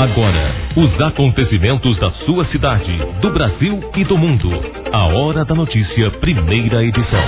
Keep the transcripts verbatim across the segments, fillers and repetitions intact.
Agora, os acontecimentos da sua cidade, do Brasil e do mundo. A Hora da Notícia, primeira edição.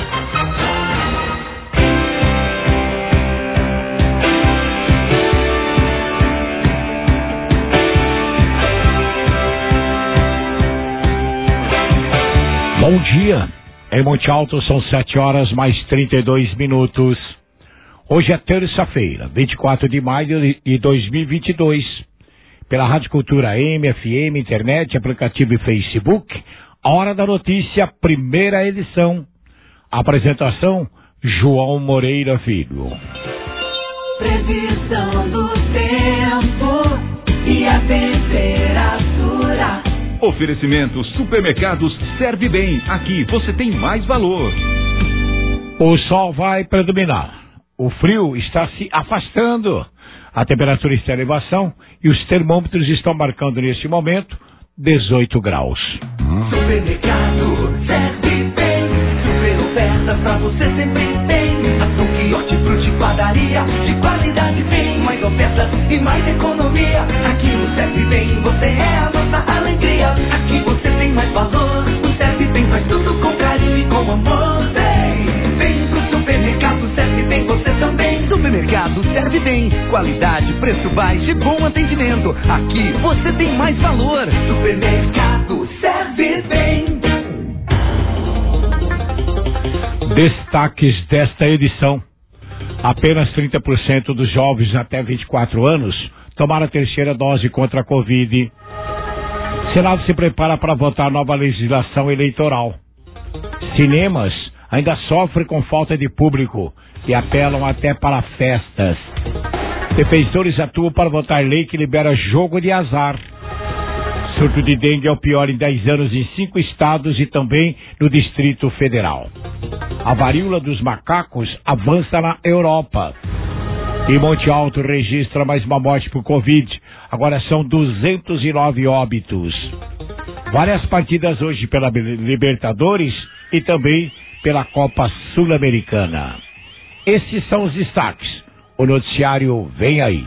Bom dia. Em Monte Alto são sete horas mais trinta e dois minutos. Hoje é terça-feira, vinte e quatro de maio de dois mil e vinte e dois. Pela Rádio Cultura M, F M, internet, aplicativo e Facebook, a Hora da Notícia, primeira edição. Apresentação, João Moreira Filho. Previsão do tempo e a temperatura. Oferecimento Supermercados Serve Bem. Aqui você tem mais valor. O sol vai predominar. O frio está se afastando. A temperatura está em elevação e os termômetros estão marcando neste momento dezoito graus. Supermercado Serve Bem. Super oferta pra você sempre tem. Açougue, hortifruti, padaria, de qualidade bem. Mais ofertas e mais economia. Aqui no Serve Bem você é a nossa alegria. Aqui você tem mais valor. O Serve Bem faz tudo com carinho e com amor. Vem, vem pro supermercado Serve Bem você também. Supermercado Serve Bem. Qualidade, preço baixo e bom atendimento. Aqui você tem mais valor. Supermercado Serve Bem. Destaques desta edição. Apenas trinta por cento dos jovens até vinte e quatro anos tomaram a terceira dose contra a Covid. Senado se prepara para votar nova legislação eleitoral. Cinemas ainda sofrem com falta de público e apelam até para festas. Defensores atuam para votar lei que libera jogo de azar. Surto de dengue é o pior em dez anos em cinco estados e também no Distrito Federal. A varíola dos macacos avança na Europa. E Monte Alto registra mais uma morte por Covid. Agora são duzentos e nove óbitos. Várias partidas hoje pela Libertadores e também pela Copa Sul-Americana. Esses são os destaques. O noticiário vem aí.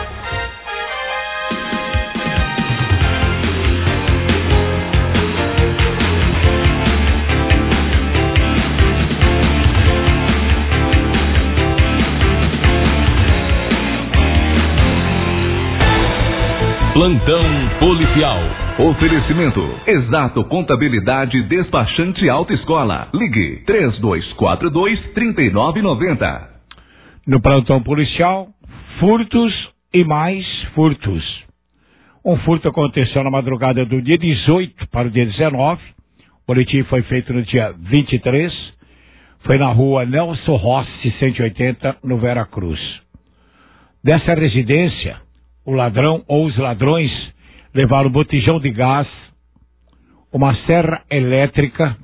Plantão policial. Oferecimento Exato Contabilidade Despachante Autoescola. Ligue três dois quatro dois, três nove nove zero. No plantão policial, furtos e mais furtos. Um furto aconteceu na madrugada do dia dezoito para o dia dezenove. O boletim foi feito no dia vinte e três. Foi na rua Nelson Rossi, cento e oitenta, no Vera Cruz. Dessa residência, o ladrão ou os ladrões levaram um botijão de gás, uma serra elétrica,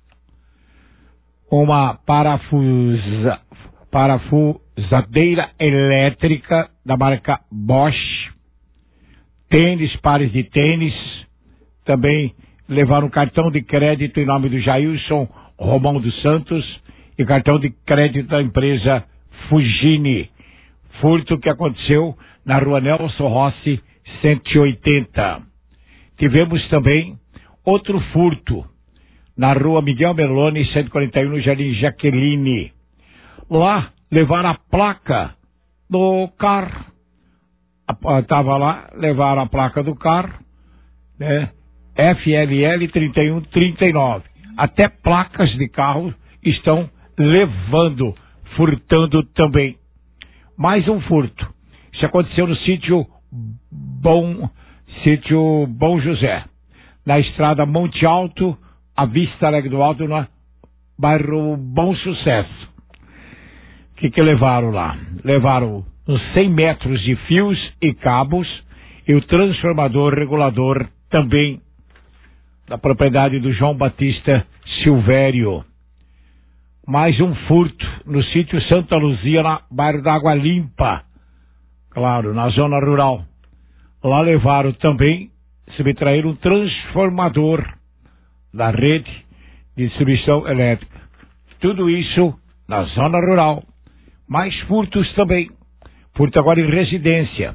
uma parafusa, parafusadeira elétrica da marca Bosch, tênis, pares de tênis, também levaram um cartão de crédito em nome do Jailson Romão dos Santos e cartão de crédito da empresa Fugini. Furto que aconteceu na rua Nelson Rossi, cento e oitenta. Tivemos também outro furto na rua Miguel Meloni, cento e quarenta e um, no Jardim Jaqueline. Lá levaram a placa do carro. Estava lá, levaram a placa do carro, né? F L L trinta e um trinta e nove. Até placas de carro estão levando, furtando também. Mais um furto. Isso aconteceu no sítio Bom, sítio Bom José, na estrada Monte Alto, a Vista Alegre do Alto, no bairro Bom Sucesso. O que que levaram lá? Levaram uns cem metros de fios e cabos e o transformador regulador também da propriedade do João Batista Silvério. Mais um furto no sítio Santa Luzia, na bairro da Água Limpa, claro, na zona rural. Lá levaram também, subtraíram um transformador da rede de distribuição elétrica. Tudo isso na zona rural. Mais furtos também. Furto agora em residência.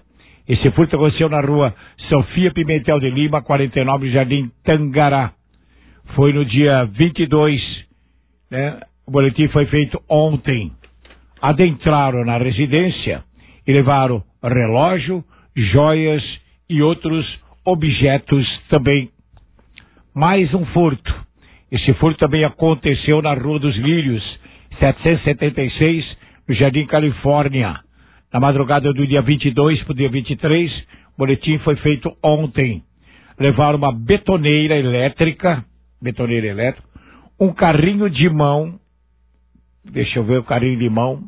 Esse furto aconteceu na rua Sofia Pimentel de Lima, quarenta e nove, Jardim Tangará. Foi no dia vinte e dois, né? O boletim foi feito ontem. Adentraram na residência e levaram relógio, joias e outros objetos também. Mais um furto. Esse furto também aconteceu na Rua dos Lírios, setecentos e setenta e seis, no Jardim Califórnia. Na madrugada do dia vinte e dois para o dia vinte e três, o boletim foi feito ontem. Levaram uma betoneira elétrica, betoneira elétrica, um carrinho de mão, deixa eu ver o carrinho de mão,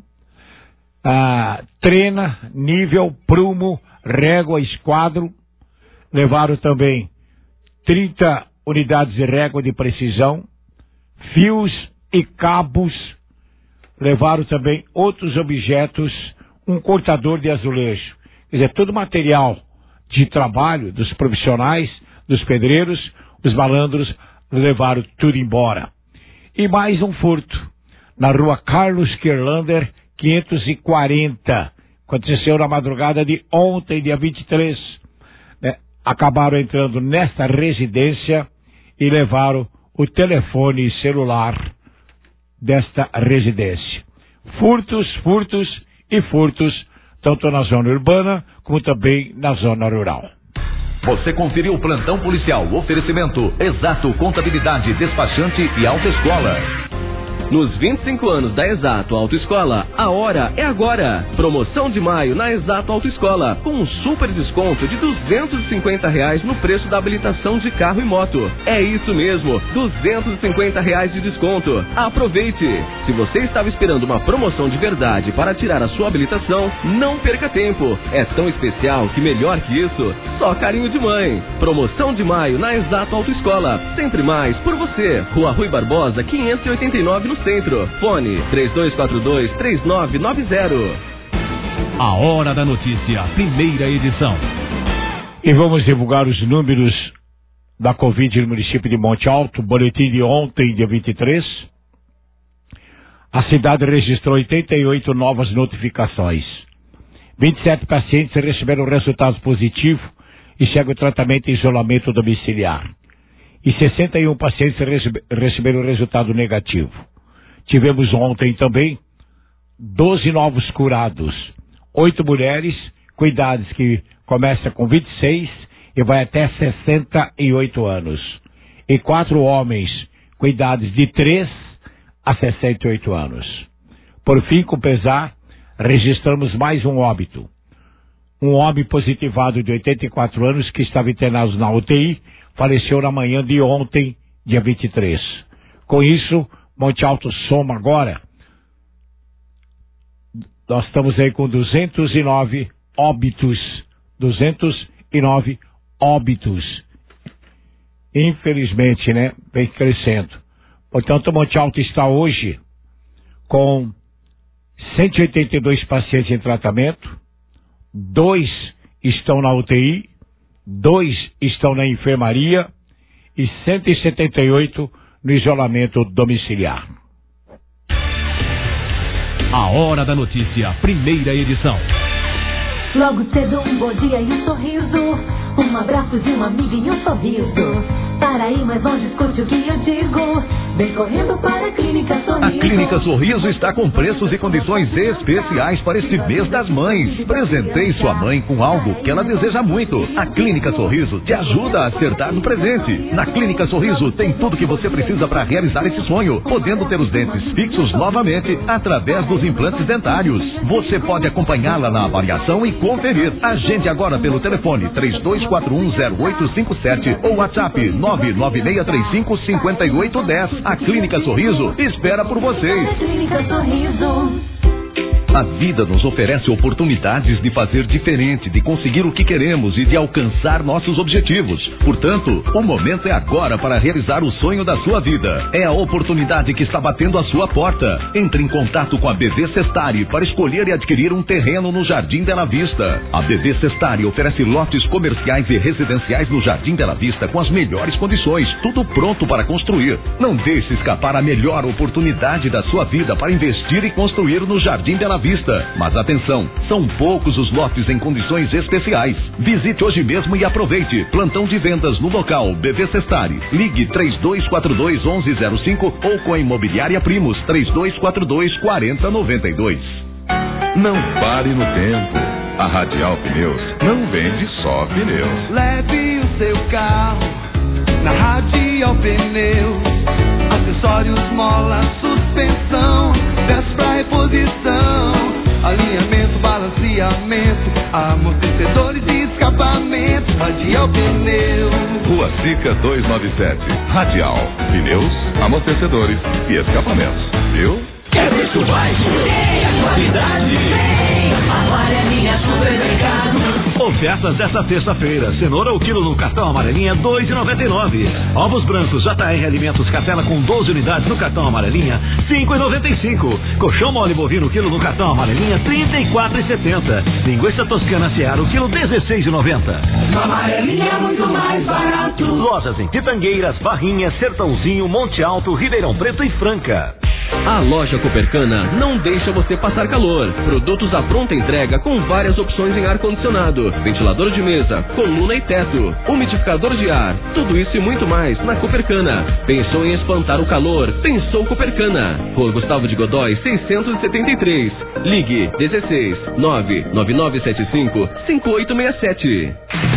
ah, trena, nível, prumo, régua, esquadro. Levaram também trinta unidades de régua de precisão, fios e cabos. Levaram também outros objetos, um cortador de azulejo. Quer dizer, todo material de trabalho dos profissionais, dos pedreiros, os malandros levaram tudo embora. E mais um furto na rua Carlos Kirlander, quinhentos e quarenta. Aconteceu na madrugada de ontem, dia vinte e três. Né? Acabaram entrando nesta residência e levaram o telefone celular desta residência. Furtos, furtos e furtos, tanto na zona urbana como também na zona rural. Você conferiu o plantão policial, oferecimento Exato Contabilidade, Despachante e Autoescola. Nos vinte e cinco anos da Exato Autoescola, a hora é agora. Promoção de maio na Exato Autoescola, com um super desconto de duzentos e cinquenta reais no preço da habilitação de carro e moto. É isso mesmo, duzentos e cinquenta reais de desconto. Aproveite! Se você estava esperando uma promoção de verdade para tirar a sua habilitação, não perca tempo. É tão especial que melhor que isso, só carinho de mãe. Promoção de maio na Exato Autoescola, sempre mais por você. Rua Rui Barbosa, quinhentos e oitenta e nove no centro. Fone três dois quatro dois, três nove nove zero. A Hora da Notícia, primeira edição. E vamos divulgar os números da Covid no município de Monte Alto. Boletim de ontem, dia vinte e três. A cidade registrou oitenta e oito novas notificações. vinte e sete pacientes receberam resultados positivos e seguem o tratamento em isolamento domiciliar. E sessenta e um pacientes recebe, receberam resultado negativo. Tivemos ontem também doze novos curados, oito mulheres com idades que começa com vinte e seis e vai até sessenta e oito anos. E quatro homens com idades de três a sessenta e oito anos. Por fim, com pesar, registramos mais um óbito. Um homem positivado de oitenta e quatro anos que estava internado na U T I, faleceu na manhã de ontem, dia vinte e três. Com isso, Monte Alto soma agora, nós estamos aí com duzentos e nove óbitos, duzentos e nove óbitos. Infelizmente, né, vem crescendo. Portanto, Monte Alto está hoje com cento e oitenta e dois pacientes em tratamento, dois estão na U T I, dois estão na enfermaria e cento e setenta e oito no isolamento domiciliar. A Hora da Notícia, primeira edição. Logo cedo um bom dia e um sorriso, um abraço de uma amiga e um sorriso. Para ir mais longe, escute o que eu digo. Vem correndo para a Clínica Sorriso. A Clínica Sorriso está com preços e condições especiais para este mês das mães. Presenteie sua mãe com algo que ela deseja muito. A Clínica Sorriso te ajuda a acertar no presente. Na Clínica Sorriso tem tudo que você precisa para realizar esse sonho, podendo ter os dentes fixos novamente através dos implantes dentários. Você pode acompanhá-la na avaliação e conferir. Agende agora pelo telefone três dois quatro um zero oito cinco sete ou WhatsApp nove nove seis três cinco cinco oito um zero. A Clínica Sorriso espera por vocês. Clínica Sorriso. A vida nos oferece oportunidades de fazer diferente, de conseguir o que queremos e de alcançar nossos objetivos. Portanto, o momento é agora para realizar o sonho da sua vida. É a oportunidade que está batendo à sua porta. Entre em contato com a B V Sestari para escolher e adquirir um terreno no Jardim Bela Vista. A B V Sestari oferece lotes comerciais e residenciais no Jardim Bela Vista com as melhores condições, tudo pronto para construir. Não deixe escapar a melhor oportunidade da sua vida para investir e construir no Jardim Bela vista. Mas atenção, são poucos os lotes em condições especiais. Visite hoje mesmo e aproveite. Plantão de vendas no local B V Sestari. Ligue três dois quatro dois, onze zero cinco ou com a Imobiliária Primos três dois quatro dois, quatro zero nove dois. Não pare no tempo. A Radial Pneus não vende só pneus. Leve o seu carro na Radial Pneus. Acessórios, mola, suspensão, peças pra reposição, alinhamento, balanceamento, amortecedores e escapamento. Radial Pneus. Rua Sica duzentos e noventa e sete. Radial Pneus, amortecedores e escapamentos. Viu? Quer preço baixo? Tem a qualidade. Tem Amarelinha Supermercado. Ofertas desta terça-feira. Cenoura o quilo no cartão Amarelinha dois reais e noventa e nove. Ovos brancos J R Alimentos Catela com doze unidades no cartão Amarelinha cinco reais e noventa e cinco. Colchão mole bovino o quilo no cartão Amarelinha trinta e quatro reais e setenta. Linguiça toscana Seara o quilo dezesseis reais e noventa. Amarelinha é muito mais barato. Lojas em Pitangueiras, Barrinha, Sertãozinho, Monte Alto, Ribeirão Preto e Franca. A loja Copercana não deixa você passar calor. Produtos à pronta entrega com várias opções em ar-condicionado, ventilador de mesa, coluna e teto, umidificador de ar, tudo isso e muito mais na Copercana. Pensou em espantar o calor? Pensou Copercana. Rua Gustavo de Godói, seiscentos e setenta e três. Ligue dezesseis, nove nove nove sete cinco, cinco oito seis sete.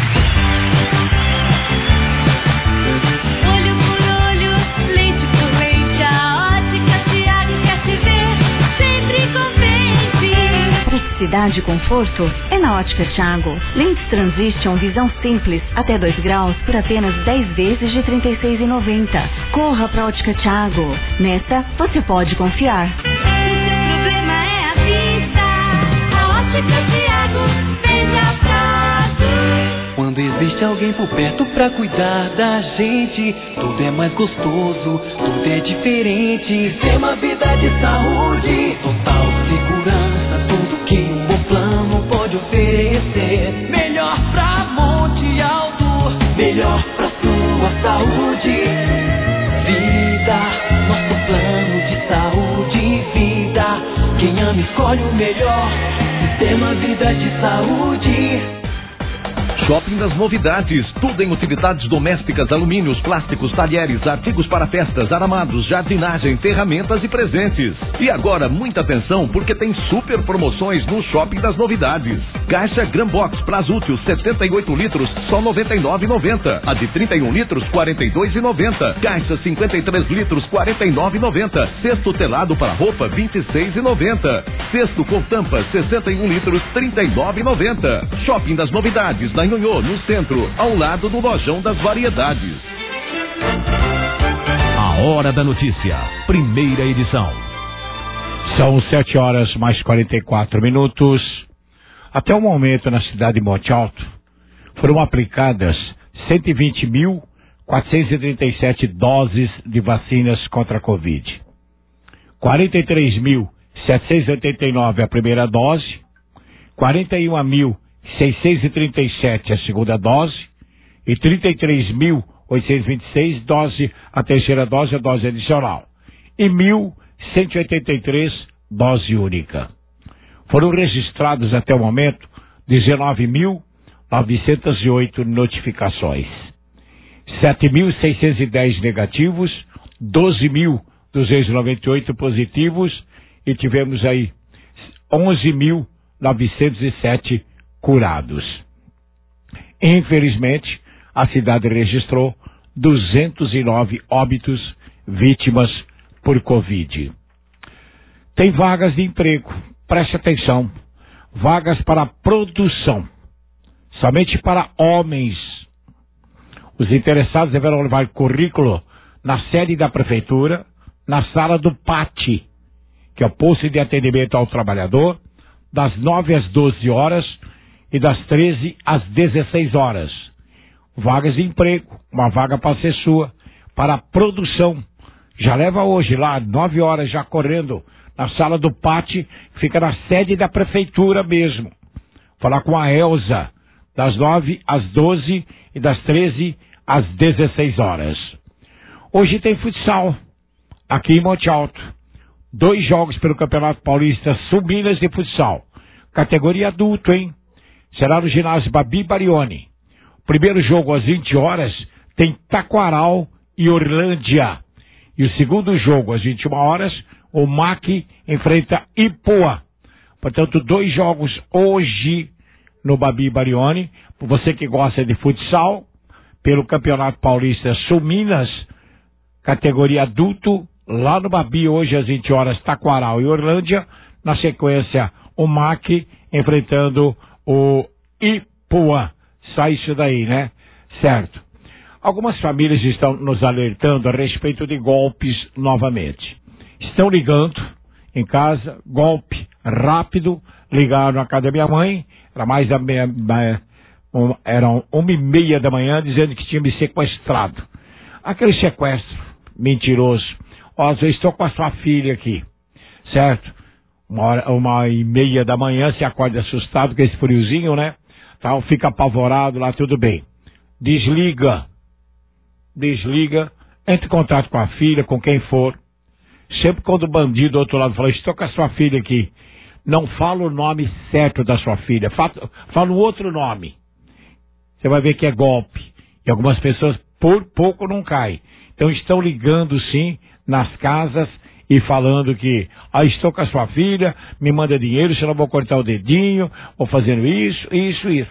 Praticidade e conforto é na Ótica Thiago. Lentes Transition Visão Simples até dois graus por apenas dez vezes de trinta e seis reais e noventa. Corra pra Ótica Thiago. Nessa você pode confiar. O problema é a vista. A Ótica Thiago vem atrás. Quando existe alguém por perto pra cuidar da gente, tudo é mais gostoso, tudo é diferente. Tem uma vida de saúde, total segurança, tudo que um bom plano pode oferecer. Melhor pra Monte Alto, melhor pra sua saúde. Vida, nosso plano de saúde e vida. Quem ama escolhe o melhor, Sistema Vida de Saúde. Shopping das Novidades, tudo em utilidades domésticas, alumínios, plásticos, talheres, artigos para festas, aramados, jardinagem, ferramentas e presentes. E agora, muita atenção, porque tem super promoções no Shopping das Novidades. Caixa Grambox Prazútil setenta e oito litros, só noventa e nove reais e noventa. A de trinta e um litros, quarenta e dois reais e noventa. Caixa cinquenta e três litros, quarenta e nove reais e noventa. Cesto telado para roupa, vinte e seis reais e noventa. Cesto com tampa, sessenta e um litros, trinta e nove reais e noventa. Shopping das Novidades, na no centro, ao lado do Lojão das Variedades. A Hora da Notícia, primeira edição. São sete horas mais quarenta e quatro minutos. Até o momento, na cidade de Monte Alto, foram aplicadas cento e vinte mil, quatrocentos e trinta e sete doses de vacinas contra a Covid. quarenta e três mil, setecentos e oitenta e nove a primeira dose, quarenta e um mil, seiscentos e trinta e sete a segunda dose e trinta e três mil, oitocentos e vinte e seis dose a terceira dose, a dose adicional, e mil cento e oitenta e três dose única. Foram registrados até o momento dezenove mil novecentos e oito notificações, sete mil seiscentos e dez negativos, doze mil duzentos e noventa e oito positivos e tivemos aí onze mil novecentos e sete curados. Infelizmente, a cidade registrou duzentos e nove óbitos vítimas por Covid. Tem vagas de emprego, preste atenção, vagas para produção, somente para homens. Os interessados deverão levar currículo na sede da prefeitura, na sala do P A T, que é o posto de atendimento ao trabalhador, das nove às doze horas e das treze às dezesseis horas. Vagas de emprego, uma vaga para ser sua, para a produção. Já leva hoje lá, nove horas, já correndo, na sala do P A T, fica na sede da prefeitura mesmo. Falar com a Elza, das nove às doze e das treze às dezesseis horas. Hoje tem futsal, aqui em Monte Alto. dois jogos pelo Campeonato Paulista Sub-Minas de Futsal. Categoria adulto, hein? Será no ginásio Babi Barioni. Primeiro jogo às vinte horas tem Taquaral e Orlândia. E o segundo jogo às vinte e uma horas, o M A C enfrenta Ipuã. Portanto, dois jogos hoje no Babi Barioni. Por você que gosta de futsal, pelo Campeonato Paulista Sul-Minas, categoria adulto, lá no Babi, hoje às vinte horas, Taquaral e Orlândia. Na sequência, o M A C enfrentando o Ipuã. Só isso daí, né? Certo. Algumas famílias estão nos alertando a respeito de golpes novamente. Estão ligando em casa, golpe rápido, ligaram na casa da minha mãe, era mais da meia, um, eram uma e meia da manhã, dizendo que tinha me sequestrado. Aquele sequestro mentiroso. Ó, eu estou com a sua filha aqui, certo? Uma hora, uma e meia da manhã, se acorda assustado com esse friozinho, né? Tal, fica apavorado lá, tudo bem. Desliga. Desliga, entre em contato com a filha, com quem for. Sempre quando o bandido do outro lado fala, estou com a sua filha aqui, não fala o nome certo da sua filha, fala, fala um outro nome. Você vai ver que é golpe. E algumas pessoas por pouco não caem. Então estão ligando sim nas casas e falando que, ah, estou com a sua filha, me manda dinheiro, senão eu vou cortar o dedinho, vou fazendo isso, isso, isso.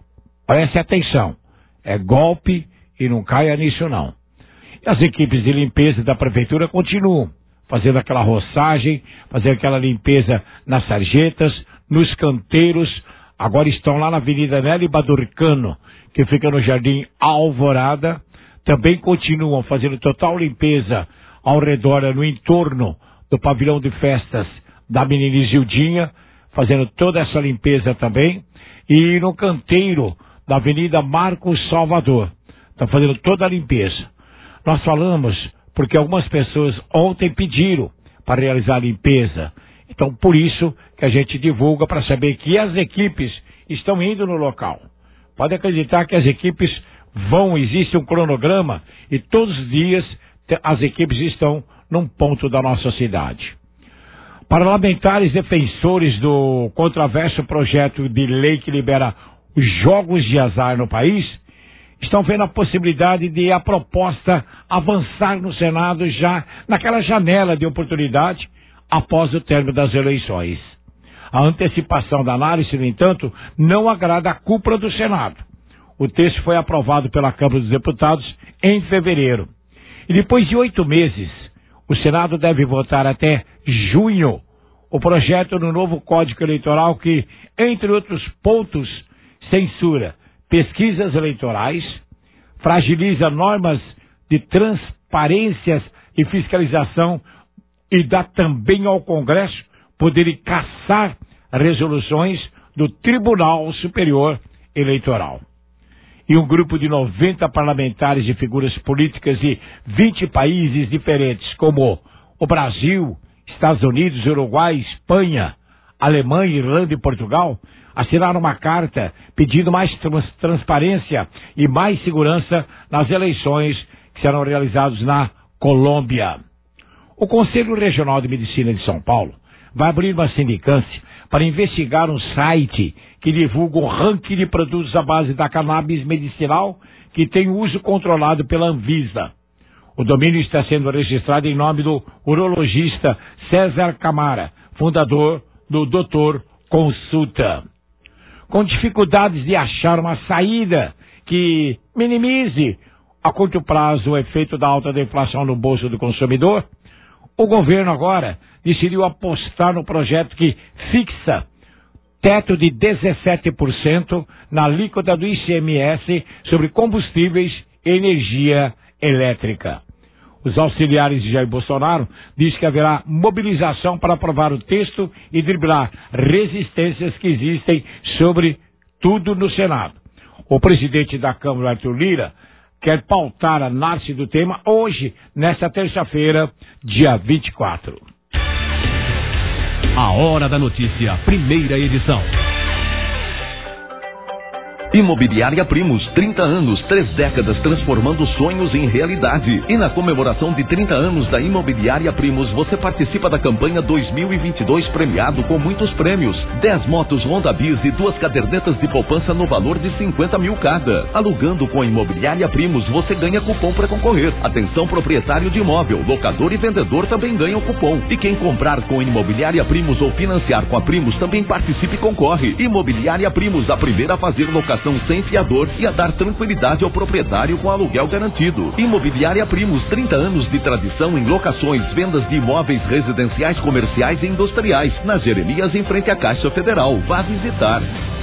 Preste atenção. É golpe e não caia nisso não. E as equipes de limpeza da prefeitura continuam fazendo aquela roçagem, fazendo aquela limpeza nas sarjetas, nos canteiros. Agora estão lá na Avenida Nelly Badurcano, que fica no Jardim Alvorada. Também continuam fazendo total limpeza ao redor, no entorno do pavilhão de festas da Menina Isildinha, fazendo toda essa limpeza também. E no canteiro da Avenida Marcos Salvador, está fazendo toda a limpeza. Nós falamos porque algumas pessoas ontem pediram para realizar a limpeza. Então, por isso que a gente divulga para saber que as equipes estão indo no local. Pode acreditar que as equipes vão, existe um cronograma e todos os dias as equipes estão num ponto da nossa cidade. Parlamentares defensores do controverso projeto de lei que libera os jogos de azar no país estão vendo a possibilidade de a proposta avançar no Senado já naquela janela de oportunidade após o término das eleições. A antecipação da análise, no entanto, não agrada a cúpula do Senado. O texto foi aprovado pela Câmara dos Deputados em fevereiro. E depois de oito meses, o Senado deve votar até junho o projeto no novo Código Eleitoral que, entre outros pontos, censura pesquisas eleitorais, fragiliza normas de transparências e fiscalização e dá também ao Congresso poder de cassar resoluções do Tribunal Superior Eleitoral. E um grupo de noventa parlamentares de figuras políticas de vinte países diferentes, como o Brasil, Estados Unidos, Uruguai, Espanha, Alemanha, Irlanda e Portugal, assinaram uma carta pedindo mais trans- transparência e mais segurança nas eleições que serão realizadas na Colômbia. O Conselho Regional de Medicina de São Paulo vai abrir uma sindicância para investigar um site que divulga o ranking de produtos à base da cannabis medicinal que tem uso controlado pela Anvisa. O domínio está sendo registrado em nome do urologista César Camara, fundador do doutor Consulta. Com dificuldades de achar uma saída que minimize a curto prazo o efeito da alta da inflação no bolso do consumidor, o governo agora decidiu apostar no projeto que fixa teto de dezessete por cento na alíquota do I C M S sobre combustíveis e energia elétrica. Os auxiliares de Jair Bolsonaro dizem que haverá mobilização para aprovar o texto e driblar resistências que existem sobre tudo no Senado. O presidente da Câmara, Arthur Lira, quer pautar a análise do tema hoje, nesta terça-feira, dia vinte e quatro. A Hora da Notícia, primeira edição. Imobiliária Primos, trinta anos, três décadas transformando sonhos em realidade. E na comemoração de trinta anos da Imobiliária Primos, você participa da campanha dois mil e vinte e dois premiado com muitos prêmios. dez motos Honda Bis e duas cadernetas de poupança no valor de cinquenta mil cada. Alugando com a Imobiliária Primos, você ganha cupom para concorrer. Atenção proprietário de imóvel, locador e vendedor também ganham cupom. E quem comprar com a Imobiliária Primos ou financiar com a Primos também participe e concorre. Imobiliária Primos, a primeira a fazer locação sem fiador e a dar tranquilidade ao proprietário com aluguel garantido. Imobiliária Primos, trinta anos de tradição em locações, vendas de imóveis residenciais, comerciais e industriais. Na Jeremias, em frente à Caixa Federal. Vá visitar.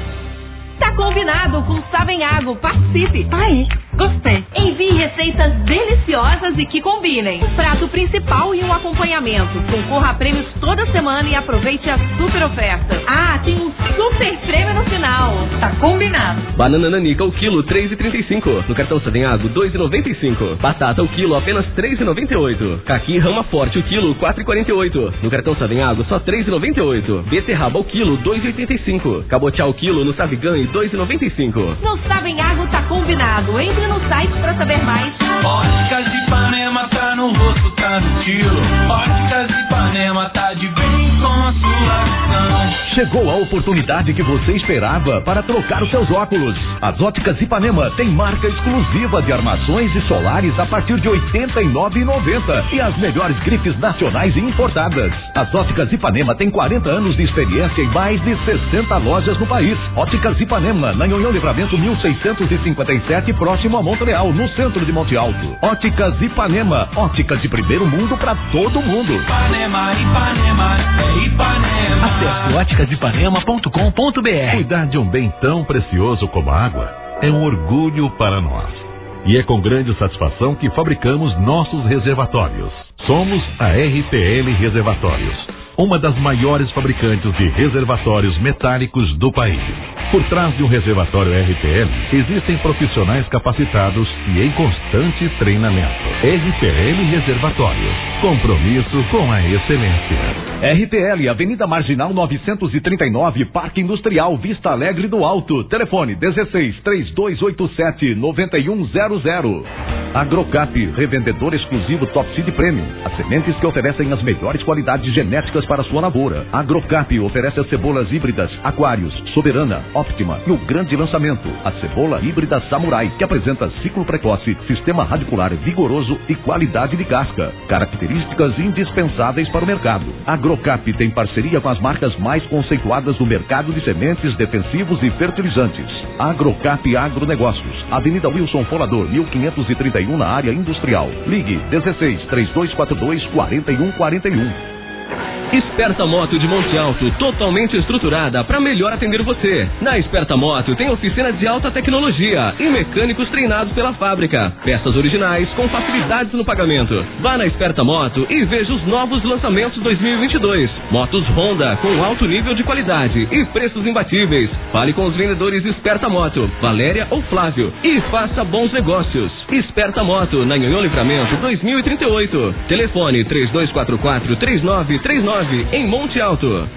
Tá combinado com Savenhago. Participe. Ai, gostei. Envie receitas deliciosas e que combinem. Um prato principal e um acompanhamento. Concorra a prêmios toda semana e aproveite a super oferta. Ah, tem um super prêmio no final. Tá combinado. Banana nanica o quilo três e trinta e cinco. No cartão Savenhago dois e noventa e cinco. Batata o quilo apenas três e noventa e oito. Caqui Rama Forte o quilo quatro e quarenta e oito. No cartão Savenhago só três e noventa e oito. Beterraba o quilo dois e oitenta e cinco. Cabotiá o quilo no Savigan dois e noventa e cinco. No Savenhago tá combinado. Entre no site pra saber mais. Óticas de Ipanema tá no rosto, tá no estilo. Óticas de Ipanema tá de bem com a sua visão. Chegou a oportunidade que você esperava para trocar os seus óculos. As Óticas Ipanema tem marca exclusiva de armações e solares a partir de oitenta e nove reais e noventa centavos e as melhores grifes nacionais e importadas. As Óticas Ipanema tem quarenta anos de experiência em mais de sessenta lojas no país. Óticas Ipanema, na Nhonhão Livramento mil seiscentos e cinquenta e sete, próximo a Montreal, no centro de Monte Alto. Óticas Ipanema, óticas de primeiro mundo para todo mundo. Ipanema, Ipanema, é Ipanema. Acesse óticas ipanema ponto com ponto br. Cuidar de um bem tão precioso como a água é um orgulho para nós. E é com grande satisfação que fabricamos nossos reservatórios. Somos a R P L Reservatórios, uma das maiores fabricantes de reservatórios metálicos do país. Por trás de um reservatório R P L, existem profissionais capacitados e em constante treinamento. R P L Reservatórios, compromisso com a excelência. R P L, Avenida Marginal novecentos e trinta e nove, Parque Industrial, Vista Alegre do Alto. Telefone dezesseis, três dois oito sete, nove um zero zero. Agrocap, revendedor exclusivo Top Seed Premium. As sementes que oferecem as melhores qualidades genéticas para sua lavoura. Agrocap oferece as cebolas híbridas Aquários, Soberana, Optima e o grande lançamento, a cebola híbrida Samurai, que apresenta ciclo precoce, sistema radicular vigoroso e qualidade de casca. Características indispensáveis para o mercado. Agrocap tem parceria com as marcas mais conceituadas do mercado de sementes, defensivos e fertilizantes. Agrocap Agronegócios, Avenida Wilson Folador, mil quinhentos e trinta e um, na área industrial. Ligue dezesseis, três dois quatro dois, quatro um quatro um. Esperta Moto de Monte Alto, totalmente estruturada para melhor atender você. Na Esperta Moto tem oficina de alta tecnologia e mecânicos treinados pela fábrica. Peças originais com facilidades no pagamento. Vá na Esperta Moto e veja os novos lançamentos dois mil e vinte e dois. Motos Honda com alto nível de qualidade e preços imbatíveis. Fale com os vendedores Esperta Moto, Valéria ou Flávio, e faça bons negócios. Esperta Moto, na Nhonhão Livramento dois mil e trinta e oito. Telefone três dois quatro quatro, três nove três nove, em Monte Alto.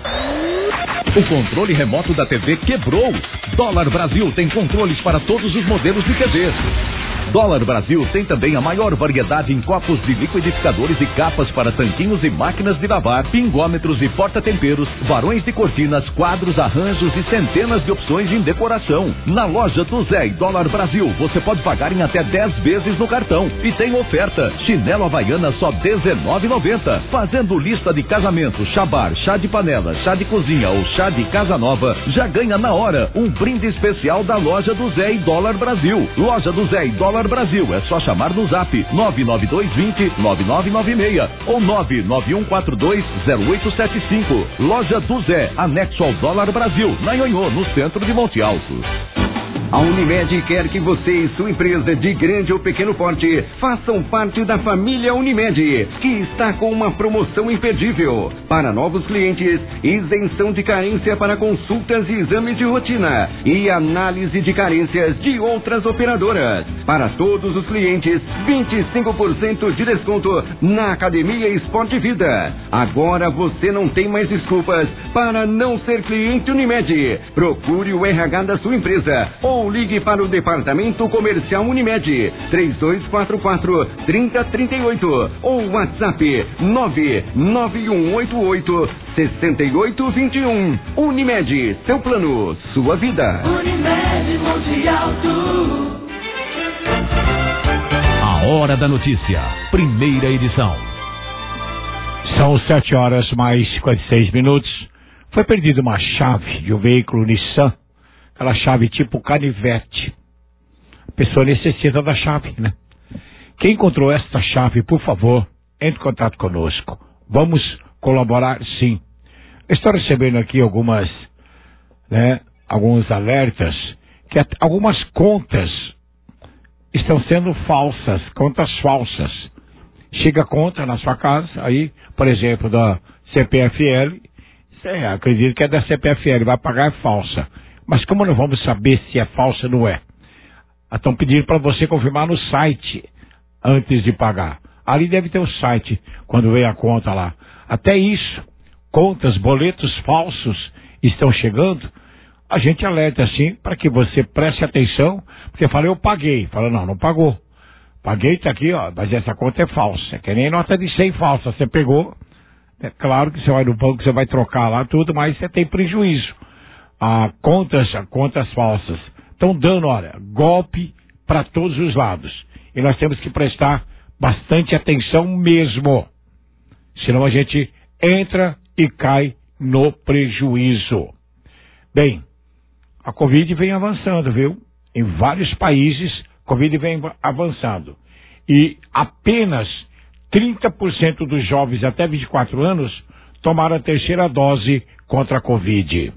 O controle remoto da T V quebrou. Dólar Brasil tem controles para todos os modelos de T Vs. Dólar Brasil tem também a maior variedade em copos de liquidificadores e capas para tanquinhos e máquinas de lavar, pingômetros e porta-temperos, varões de cortinas, quadros, arranjos e centenas de opções em decoração. Na loja do Zé e Dólar Brasil, você pode pagar em até dez vezes no cartão. E tem oferta: chinelo Havaiana só dezenove reais e noventa centavos. Fazendo lista de casamento, chá bar, chá de panela, chá de cozinha ou chá de casa nova, já ganha na hora um brinde especial da loja do Zé e Dólar Brasil. Loja do Zé e Dólar Brasil, é só chamar no zap nove nove dois dois zero, nove nove nove seis ou nove nove um quatro dois, zero oito sete cinco. Loja do Zé, anexo ao Dólar Brasil, na Nhonhô, no centro de Monte Alto. A Unimed quer que você e sua empresa de grande ou pequeno porte façam parte da família Unimed, que está com uma promoção imperdível. Para novos clientes, isenção de carência para consultas e exames de rotina e análise de carências de outras operadoras. Para todos os clientes, vinte e cinco por cento de desconto na Academia Esporte Vida. Agora você não tem mais desculpas para não ser cliente Unimed. Procure o R H da sua empresa ou ligue para o Departamento Comercial Unimed três dois quatro quatro, três zero três oito ou WhatsApp nove nove um oito oito, seis oito dois um. Unimed, seu plano, sua vida. Unimed Monte A Hora da Notícia, primeira edição. São sete horas mais cinquenta e seis minutos. Foi perdida uma chave de um veículo Nissan, aquela chave tipo canivete. A pessoa necessita da chave, né? Quem encontrou esta chave, por favor, entre em contato conosco. Vamos colaborar, sim. Estou recebendo aqui algumas, né, alguns alertas que algumas contas estão sendo falsas, contas falsas. Chega a conta na sua casa, aí, por exemplo, da C P F L, é, acredito que é da C P F L, vai pagar é falsa. Mas como não vamos saber se é falsa ou não é? Estão pedindo para você confirmar no site antes de pagar. Ali deve ter o site, quando vem a conta lá. Até isso, contas, boletos falsos estão chegando. A gente alerta assim para que você preste atenção, porque fala, eu paguei. Fala, não, não pagou. Paguei, tá aqui, ó, mas essa conta é falsa. É que nem nota de cem falsa. Você pegou, é claro que você vai no banco, você vai trocar lá tudo, mas você tem prejuízo. Ah, contas, contas falsas estão dando, olha, golpe para todos os lados. E nós temos que prestar bastante atenção mesmo. Senão a gente entra e cai no prejuízo. Bem, a Covid vem avançando, viu? Em vários países, a Covid vem avançando. E apenas trinta por cento dos jovens até vinte e quatro anos tomaram a terceira dose contra a Covid.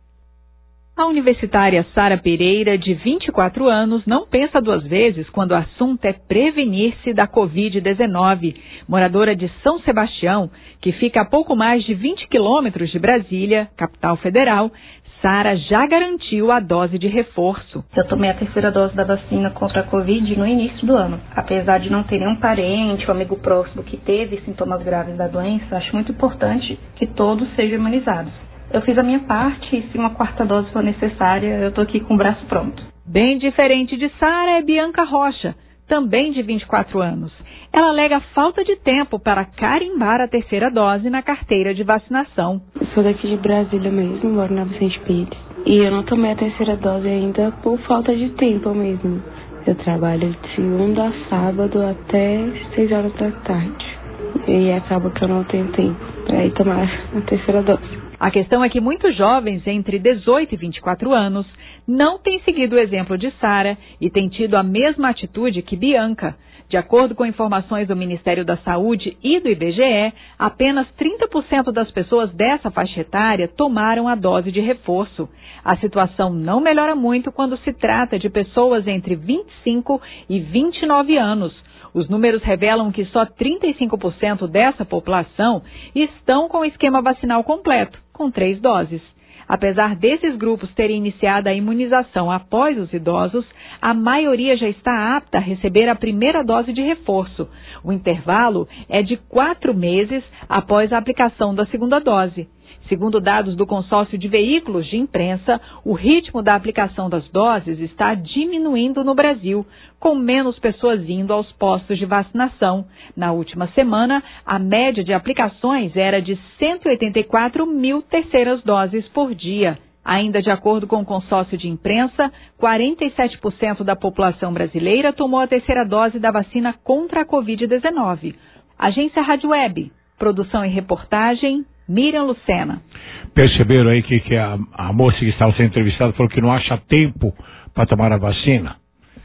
A universitária Sara Pereira, de vinte e quatro anos, não pensa duas vezes quando o assunto é prevenir-se da covid dezenove. Moradora de São Sebastião, que fica a pouco mais de vinte quilômetros de Brasília, capital federal, Sara já garantiu a dose de reforço. Eu tomei a terceira dose da vacina contra a Covid no início do ano. Apesar de não ter nenhum parente ou amigo próximo que teve sintomas graves da doença, acho muito importante que todos sejam imunizados. Eu fiz a minha parte e se uma quarta dose for necessária, eu estou aqui com o braço pronto. Bem diferente de Sara é Bianca Rocha, também de vinte e quatro anos. Ela alega falta de tempo para carimbar a terceira dose na carteira de vacinação. Eu sou daqui de Brasília mesmo, moro na Vicente Pires. E eu não tomei a terceira dose ainda por falta de tempo mesmo. Eu trabalho de segunda a sábado até seis horas da tarde. E acaba que eu não tenho tempo para ir tomar a terceira dose. A questão é que muitos jovens entre dezoito e vinte e quatro anos não têm seguido o exemplo de Sara e têm tido a mesma atitude que Bianca. De acordo com informações do Ministério da Saúde e do I B G E, apenas trinta por cento das pessoas dessa faixa etária tomaram a dose de reforço. A situação não melhora muito quando se trata de pessoas entre vinte e cinco e vinte e nove anos. Os números revelam que só trinta e cinco por cento dessa população estão com o esquema vacinal completo, com três doses. Apesar desses grupos terem iniciado a imunização após os idosos, a maioria já está apta a receber a primeira dose de reforço. O intervalo é de quatro meses após a aplicação da segunda dose. Segundo dados do consórcio de veículos de imprensa, o ritmo da aplicação das doses está diminuindo no Brasil, com menos pessoas indo aos postos de vacinação. Na última semana, a média de aplicações era de cento e oitenta e quatro mil terceiras doses por dia. Ainda de acordo com o consórcio de imprensa, quarenta e sete por cento da população brasileira tomou a terceira dose da vacina contra a covid dezenove. Agência Rádio Web, produção e reportagem, Miriam Lucena. Perceberam aí que, que a, a moça que estava sendo entrevistada falou que não acha tempo para tomar a vacina?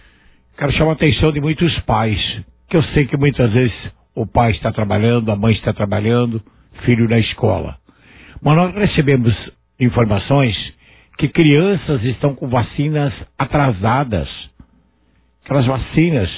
Quero chamar a atenção de muitos pais, que eu sei que muitas vezes o pai está trabalhando, a mãe está trabalhando, filho na escola. Mas nós recebemos informações que crianças estão com vacinas atrasadas. Aquelas vacinas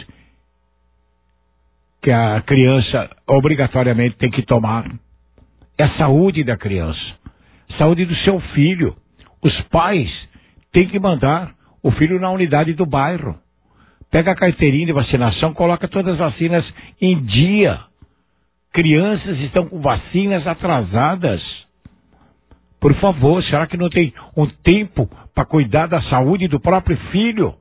que a criança obrigatoriamente tem que tomar. É a saúde da criança, saúde do seu filho. Os pais têm que mandar o filho na unidade do bairro. Pega a carteirinha de vacinação, coloca todas as vacinas em dia. Crianças estão com vacinas atrasadas. Por favor, será que não tem um tempo para cuidar da saúde do próprio filho?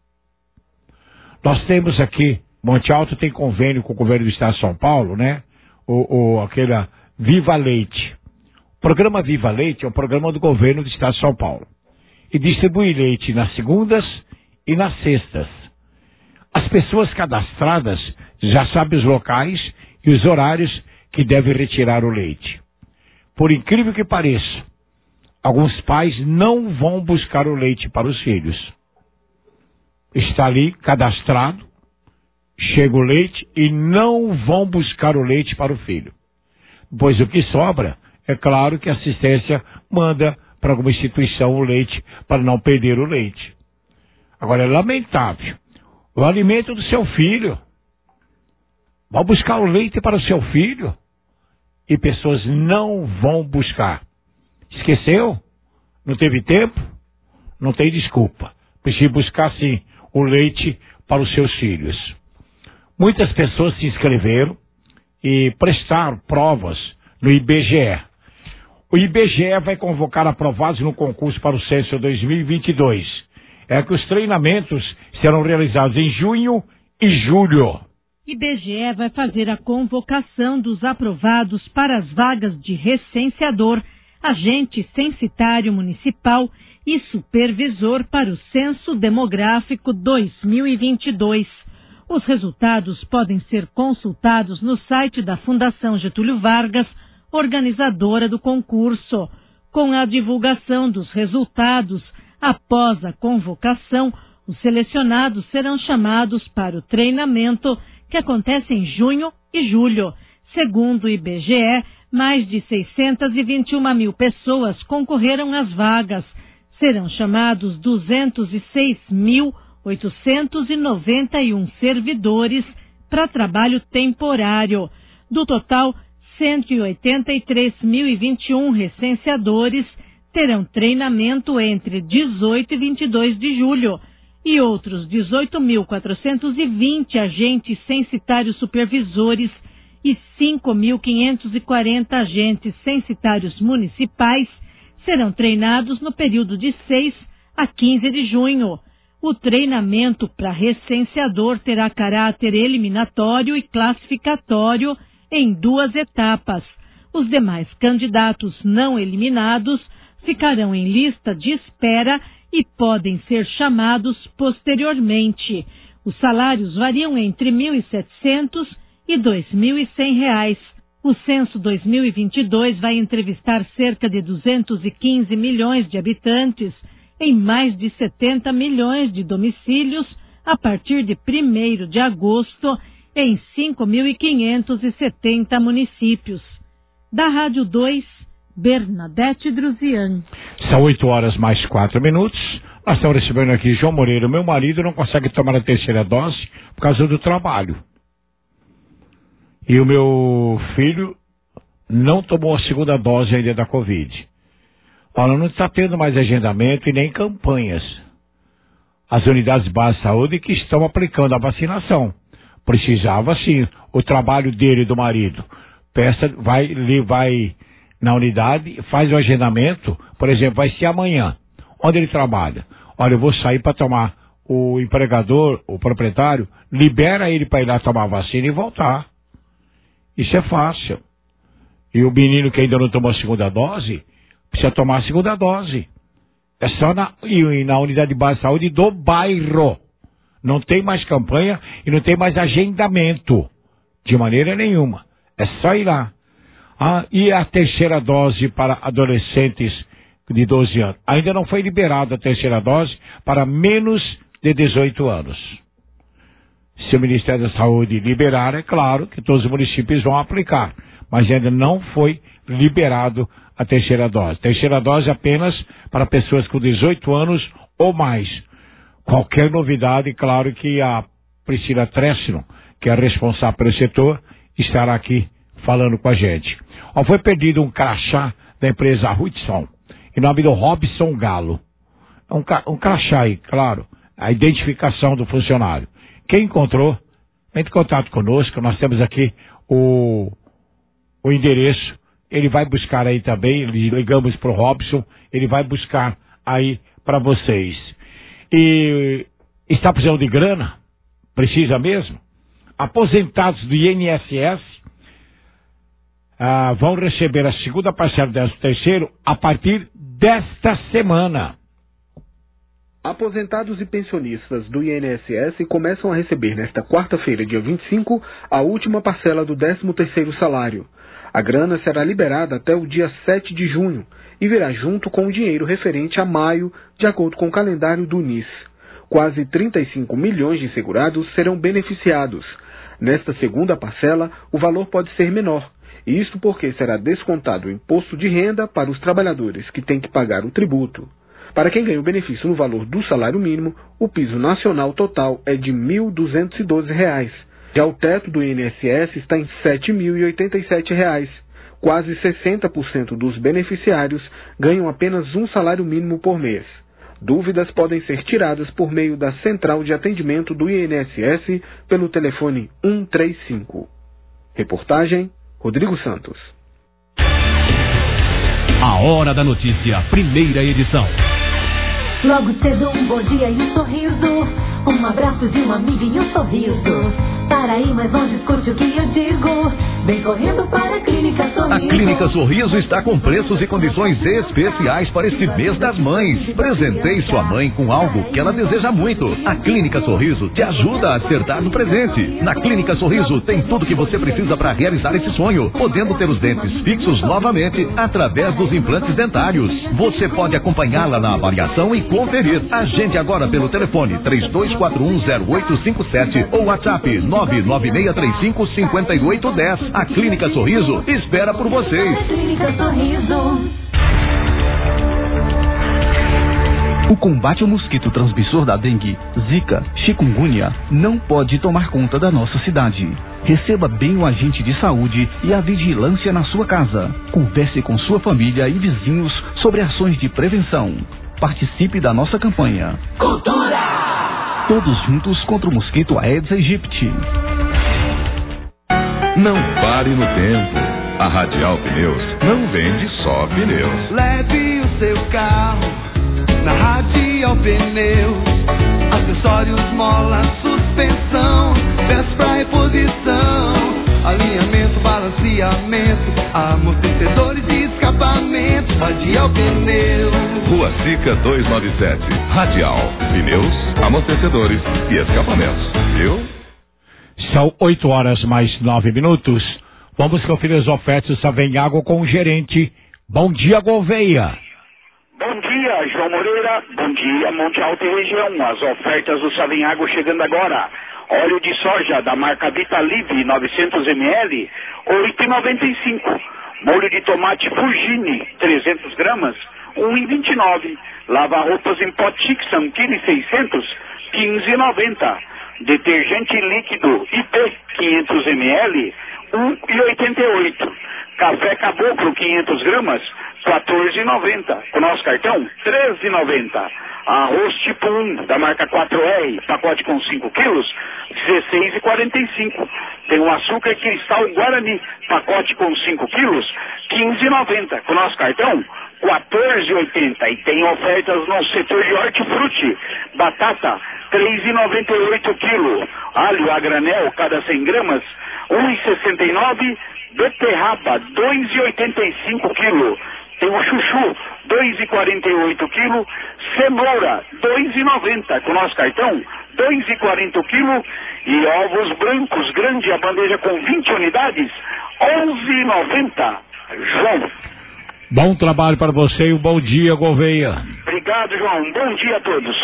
Nós temos aqui, Monte Alto tem convênio com o governo do estado de São Paulo, né? O, o, aquela Viva Leite. O programa Viva Leite é um programa do governo do estado de São Paulo. E distribui leite nas segundas e nas sextas. As pessoas cadastradas já sabem os locais e os horários que devem retirar o leite. Por incrível que pareça, alguns pais não vão buscar o leite para os filhos. Está ali cadastrado, chega o leite e não vão buscar o leite para o filho. Pois o que sobra, é claro que a assistência manda para alguma instituição o leite para não perder o leite. Agora é lamentável. O alimento do seu filho. Vão buscar o leite para o seu filho e pessoas não vão buscar. Esqueceu? Não teve tempo? Não tem desculpa. Precisa buscar sim o leite para os seus filhos. Muitas pessoas se inscreveram e prestaram provas no I B G E. O I B G E vai convocar aprovados no concurso para o censo dois mil e vinte e dois. É que os treinamentos serão realizados em junho e julho. I B G E vai fazer a convocação dos aprovados para as vagas de recenseador, agente censitário municipal e supervisor para o Censo Demográfico dois mil e vinte e dois. Os resultados podem ser consultados no site da Fundação Getúlio Vargas, organizadora do concurso. Com a divulgação dos resultados, após a convocação, os selecionados serão chamados para o treinamento, que acontece em junho e julho. Segundo o I B G E, mais de seiscentas e vinte e uma mil pessoas concorreram às vagas. Serão chamados duzentos e seis mil oitocentos e noventa e um servidores para trabalho temporário. Do total, cento e oitenta e três mil e vinte e um recenseadores terão treinamento entre dezoito e vinte e dois de julho e outros dezoito mil quatrocentos e vinte agentes censitários supervisores e cinco mil quinhentos e quarenta agentes censitários municipais serão treinados no período de seis a quinze de junho. O treinamento para recenseador terá caráter eliminatório e classificatório em duas etapas. Os demais candidatos não eliminados ficarão em lista de espera e podem ser chamados posteriormente. Os salários variam entre mil e setecentos e dois mil e cem reais. O censo dois mil e vinte e dois vai entrevistar cerca de duzentos e quinze milhões de habitantes em mais de setenta milhões de domicílios a partir de primeiro de agosto em cinco mil e quinhentos e setenta municípios. Da Rádio dois, Bernadette Druzian. São oito horas mais quatro minutos. Nós estamos recebendo aqui João Moreira. Meu marido não consegue tomar a terceira dose por causa do trabalho. E o meu filho não tomou a segunda dose ainda da Covid. Olha, não está tendo mais agendamento e nem campanhas. As unidades básicas de saúde que estão aplicando a vacinação. Precisava sim, o trabalho dele e do marido. Peça, vai, ele vai na unidade, faz o agendamento, por exemplo, vai ser amanhã. Onde ele trabalha? Olha, eu vou sair para tomar. O empregador, o proprietário, libera ele para ir lá tomar a vacina e voltar. Isso é fácil. E o menino que ainda não tomou a segunda dose, precisa tomar a segunda dose. É só na, e na unidade básica de saúde do bairro. Não tem mais campanha e não tem mais agendamento. De maneira nenhuma. É só ir lá. Ah, e a terceira dose para adolescentes de doze anos? Ainda não foi liberada a terceira dose para menos de dezoito anos. Se o Ministério da Saúde liberar, é claro que todos os municípios vão aplicar. Mas ainda não foi liberado a terceira dose. Terceira dose apenas para pessoas com dezoito anos ou mais. Qualquer novidade, claro que a Priscila Tressino, que é responsável pelo setor, estará aqui falando com a gente. Ó, foi perdido um crachá da empresa Hudson, em nome do Robson Galo. Um, um crachá aí, claro, a identificação do funcionário. Quem encontrou, entre em contato conosco, nós temos aqui o, o endereço ele vai buscar aí também, ligamos pro Robson, ele vai buscar aí para vocês. E está precisando de grana? Precisa mesmo? Aposentados do I N S S ah, vão receber a segunda parcela do décimo terceiro a partir desta semana. Aposentados e pensionistas do I N S S começam a receber nesta quarta-feira, dia vinte e cinco, a última parcela do décimo terceiro salário. A grana será liberada até o dia sete de junho e virá junto com o dinheiro referente a maio, de acordo com o calendário do N I S. Quase trinta e cinco milhões de segurados serão beneficiados. Nesta segunda parcela, o valor pode ser menor, e isto porque será descontado o imposto de renda para os trabalhadores que têm que pagar o tributo. Para quem ganha o benefício no valor do salário mínimo, o piso nacional total é de mil duzentos e doze reais. Já o teto do I N S S está em sete mil e oitenta e sete reais. Quase sessenta por cento dos beneficiários ganham apenas um salário mínimo por mês. Dúvidas podem ser tiradas por meio da Central de Atendimento do I N S S pelo telefone cento e trinta e cinco. Reportagem Rodrigo Santos. A Hora da Notícia, primeira edição. Logo cedo um bom dia e um sorriso, um abraço de uma amiga e um sorriso. Para aí, mas não discute o que eu digo. Vem correndo para a Clínica Sorriso. A Clínica Sorriso está com preços e condições especiais para este mês das mães. Presenteie sua mãe com algo que ela deseja muito. A Clínica Sorriso te ajuda a acertar no presente. Na Clínica Sorriso tem tudo que você precisa para realizar esse sonho, podendo ter os dentes fixos novamente através dos implantes dentários. Você pode acompanhá-la na avaliação e conferir. Agende agora pelo telefone três dois quatro um zero oito cinco sete ou WhatsApp nove nove seis três cinco cinco oito um zero. A Clínica Sorriso espera por vocês. Clínica Sorriso. O combate ao mosquito transmissor da dengue, zika, chikungunya não pode tomar conta da nossa cidade. Receba bem o agente de saúde e a vigilância na sua casa. Converse com sua família e vizinhos sobre ações de prevenção. Participe da nossa campanha. Cultura! Todos juntos contra o mosquito Aedes aegypti. Não pare no tempo. A Radial Pneus não vende só pneus. Leve o seu carro na Radial Pneus. Acessórios, mola, suspensão, peças pra reposição, alinhamento, balanceamento, amortecedores e escapamento. Radial Pneus. Rua Sica duzentos e noventa e sete. Radial Pneus, amortecedores e escapamentos. Viu? São oito horas mais nove minutos. Vamos conferir as ofertas da Vem Água com o gerente. Bom dia, Gouveia. Bom dia, João Moreira. Bom dia, Monte Alto e região. As ofertas do Savenhago chegando agora. Óleo de soja da marca Vitalive, novecentos mililitros, oito reais e noventa e cinco centavos. Molho de tomate Fugini, trezentos gramas, um real e vinte e nove centavos. Lava-roupas em pó Tixan, um quilo e seiscentos, quinze reais e noventa centavos. Detergente líquido I P, quinhentos mililitros, um real e oitenta e oito centavos. Café Caboclo, quinhentos gramas, quatorze reais e noventa centavos. Com nosso cartão, treze reais e noventa centavos. Arroz tipo um, da marca quatro R, pacote com cinco quilos, dezesseis reais e quarenta e cinco centavos. Tem o açúcar cristal Guarani, pacote com cinco quilos, quinze reais e noventa centavos. Com nosso cartão, quatorze reais e oitenta centavos. E tem ofertas no setor de hortifruti. Batata, três reais e noventa e oito centavos quilo. Alho a granel, cada cem gramas, um real e sessenta e nove centavos. Beterraba, dois reais e oitenta e cinco centavos quilo. Tem o chuchu, dois reais e quarenta e oito centavos quilo. Cenoura, dois reais e noventa centavos. Com nosso cartão, dois reais e quarenta centavos quilo. E ovos brancos, grande, a bandeja com vinte unidades, onze reais e noventa centavos. João. Bom trabalho para você e um bom dia, Gouveia. Obrigado, João. Bom dia a todos.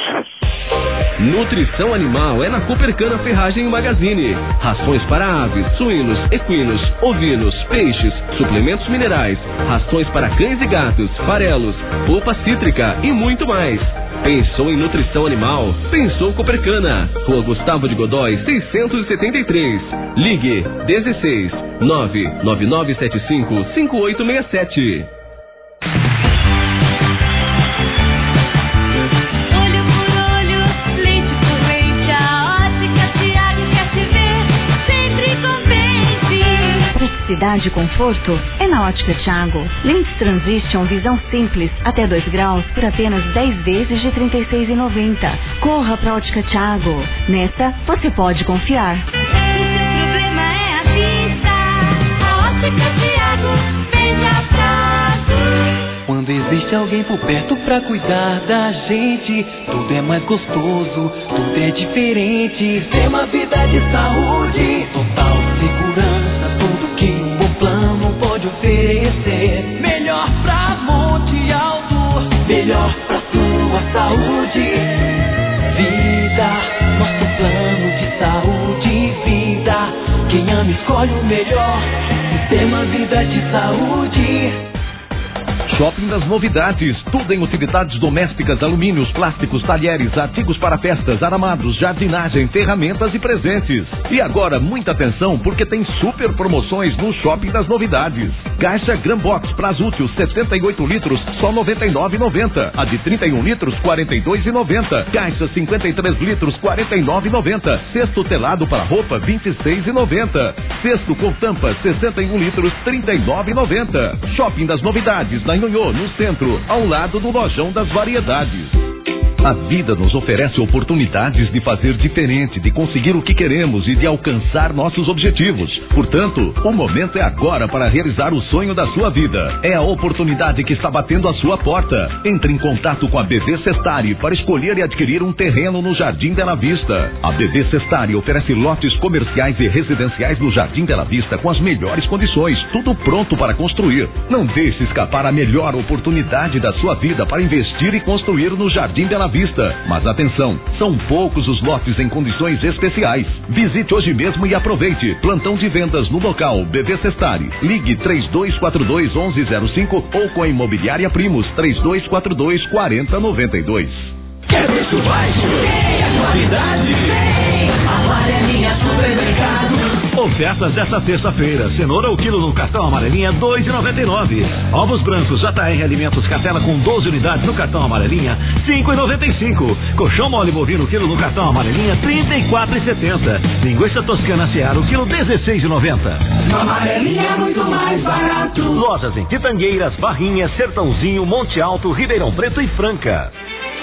Nutrição animal é na Coopercana Ferragem Magazine. Rações para aves, suínos, equinos, ovinos, peixes, suplementos minerais, rações para cães e gatos, farelos, polpa cítrica e muito mais. Pensou em nutrição animal? Pensou Coopercana. Rua Gustavo de Godói, seiscentos e setenta e três. Ligue dezesseis, nove nove nove sete cinco, cinco oito seis sete. Praticidade e conforto é na Ótica Thiago. Lentes Transition Visão Simples até dois graus por apenas dez vezes de trinta e seis reais e noventa centavos. Corra pra Ótica Thiago. Nessa você pode confiar. O problema é a vista. A Ótica Thiago vem atrás. Quando existe alguém por perto pra cuidar da gente, tudo é mais gostoso, tudo é diferente. Sistema Vida de Saúde, total segurança, tudo que um bom plano pode oferecer. Melhor pra Monte Alto, melhor pra sua saúde. Vida, nosso plano de saúde e vida. Quem ama escolhe o melhor. Sistema Vida de Saúde. Shopping das Novidades, tudo em utilidades domésticas, alumínios, plásticos, talheres, artigos para festas, aramados, jardinagem, ferramentas e presentes. E agora, muita atenção, porque tem super promoções no Shopping das Novidades. Caixa Grambox Prazútil setenta e oito litros, só noventa e nove reais e noventa centavos. A de trinta e um litros, quarenta e dois reais e noventa centavos. Caixa cinquenta e três litros, quarenta e nove reais e noventa centavos. Cesto telado para roupa, vinte e seis reais e noventa centavos. Cesto com tampa, sessenta e um litros, trinta e nove reais e noventa centavos. Shopping das Novidades, na Nhonhô, no centro, ao lado do Lojão das Variedades. A vida nos oferece oportunidades de fazer diferente, de conseguir o que queremos e de alcançar nossos objetivos. Portanto, o momento é agora para realizar o sonho da sua vida. É a oportunidade que está batendo à sua porta. Entre em contato com a B V Sestari para escolher e adquirir um terreno no Jardim Bela Vista. A B V Sestari oferece lotes comerciais e residenciais no Jardim Bela Vista com as melhores condições, tudo pronto para construir. Não deixe escapar a melhor oportunidade da sua vida para investir e construir no Jardim Bela Vista. Mas atenção, são poucos os lotes em condições especiais. Visite hoje mesmo e aproveite. Plantão de vendas no local B V Sestari. Ligue três dois quatro dois, onze zero cinco ou com a Imobiliária Primos três dois quatro dois, quatro zero nove dois. Quer preço baixo? Tem a qualidade? Tem. Amarelinha Supermercado. Ofertas desta terça-feira. Cenoura o quilo no cartão amarelinha dois reais e noventa e nove centavos. Ovos brancos J R Alimentos Catela com doze unidades no cartão amarelinha cinco reais e noventa e cinco centavos. Colchão mole bovino quilo no cartão amarelinha trinta e quatro reais e setenta centavos. Linguiça toscana Seara o quilo dezesseis reais e noventa centavos. Amarelinha é muito mais barato. Lojas em Pitangueiras, Barrinha, Sertãozinho, Monte Alto, Ribeirão Preto e Franca.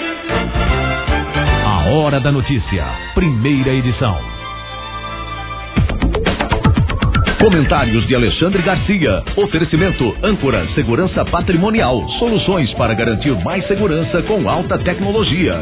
A Hora da Notícia, primeira edição. Comentários de Alexandre Garcia. Oferecimento Âncora Segurança Patrimonial. Soluções para garantir mais segurança com alta tecnologia.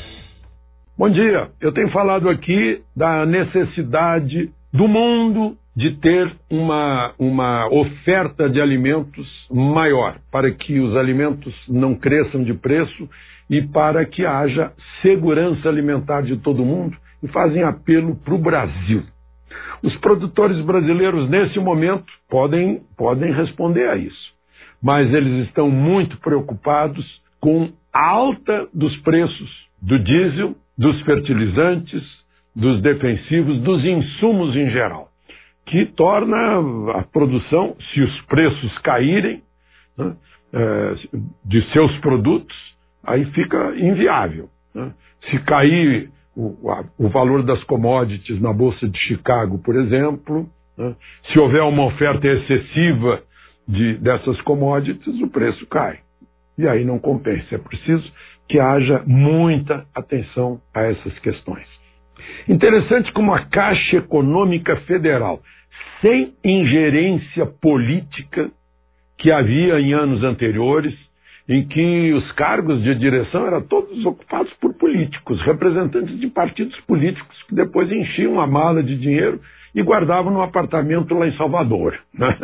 Bom dia. Eu tenho falado aqui da necessidade do mundo de ter uma, uma oferta de alimentos maior, para que os alimentos não cresçam de preço e para que haja segurança alimentar de todo mundo, e fazem apelo para o Brasil. Os produtores brasileiros, nesse momento, podem, podem responder a isso, mas eles estão muito preocupados com a alta dos preços do diesel, dos fertilizantes, dos defensivos, dos insumos em geral, que torna a produção, se os preços caírem, né, é, de seus produtos, aí fica inviável. Né? Se cair o, a, o valor das commodities na Bolsa de Chicago, por exemplo, né? Se houver uma oferta excessiva de, dessas commodities, o preço cai. E aí não compensa. É preciso que haja muita atenção a essas questões. Interessante como a Caixa Econômica Federal, sem ingerência política que havia em anos anteriores, em que os cargos de direção eram todos ocupados por políticos, representantes de partidos políticos, que depois enchiam a mala de dinheiro e guardavam no apartamento lá em Salvador. Né?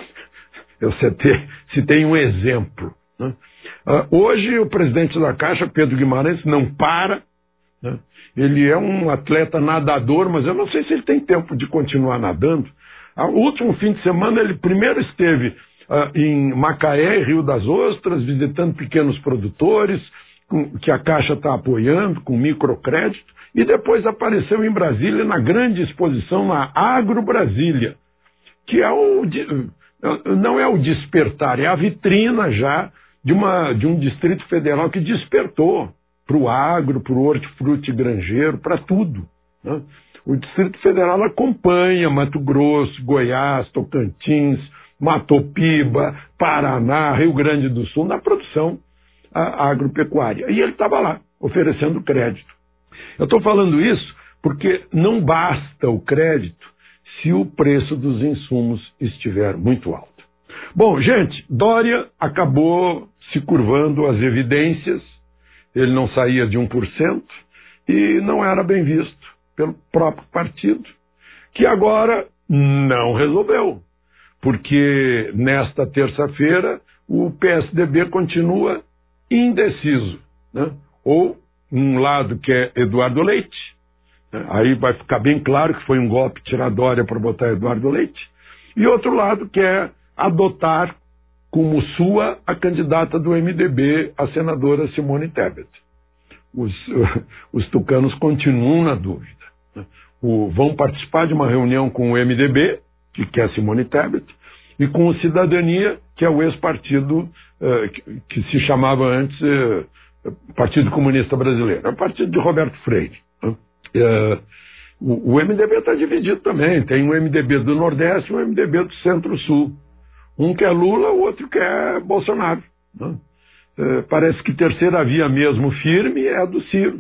Eu citei, citei um exemplo. Né? Uh, hoje o presidente da Caixa, Pedro Guimarães, não para. Né? Ele é um atleta nadador, mas eu não sei se ele tem tempo de continuar nadando. Uh, o último fim de semana ele primeiro esteve uh, em Macaé e Rio das Ostras, visitando pequenos produtores, com, que a Caixa está apoiando, com microcrédito, e depois apareceu em Brasília na grande exposição na Agro Brasília, que é o, não é o despertar, é a vitrina já de, uma, de um Distrito Federal que despertou para o agro, para o hortifruti granjeiro, para tudo. Né? O Distrito Federal acompanha Mato Grosso, Goiás, Tocantins, Mato Piba, Paraná, Rio Grande do Sul, na produção a, agropecuária. E ele estava lá, oferecendo crédito. Eu estou falando isso porque não basta o crédito se o preço dos insumos estiver muito alto. Bom, gente, Dória acabou se curvando às evidências, ele não saía de um por cento e não era bem visto pelo próprio partido, que agora não resolveu, porque nesta terça-feira o P S D B continua indeciso, né? Ou um lado que é Eduardo Leite, né? Aí vai ficar bem claro que foi um golpe tirar Dória para botar Eduardo Leite, e outro lado que é adotar como sua a candidata do M D B, a senadora Simone Tebet. Os, os tucanos continuam na dúvida. Né? O, vão participar de uma reunião com o M D B, que quer Simone Tebet, e com o Cidadania, que é o ex-partido uh, que, que se chamava antes uh, Partido Comunista Brasileiro. É o partido de Roberto Freire. Né? Uh, o, o M D B está dividido também. Tem um M D B do Nordeste e um M D B do Centro-Sul. Um quer Lula, o outro quer Bolsonaro. Né? Uh, parece que terceira via mesmo firme é a do Ciro.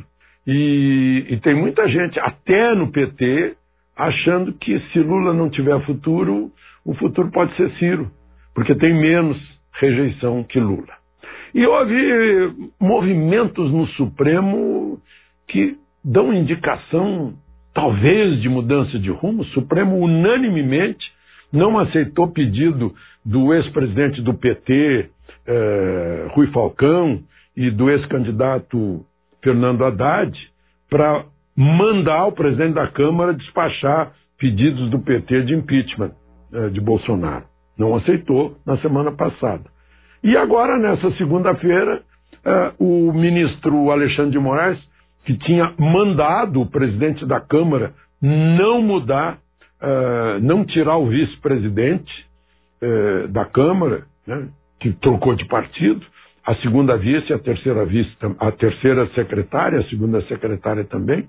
E, e tem muita gente, até no P T, achando que se Lula não tiver futuro, o futuro pode ser Ciro, porque tem menos rejeição que Lula. E houve movimentos no Supremo que dão indicação, talvez, de mudança de rumo. O Supremo unanimemente não aceitou pedido do ex-presidente do P T, eh, Rui Falcão, e do ex-candidato Fernando Haddad, para mandar o presidente da Câmara despachar pedidos do P T de impeachment eh, de Bolsonaro. Não aceitou na semana passada. E agora, nessa segunda-feira, eh, o ministro Alexandre de Moraes, que tinha mandado o presidente da Câmara não mudar, eh, não tirar o vice-presidente eh, da Câmara, né, que trocou de partido, a segunda vice, a terceira vice, a terceira secretária, a segunda secretária também,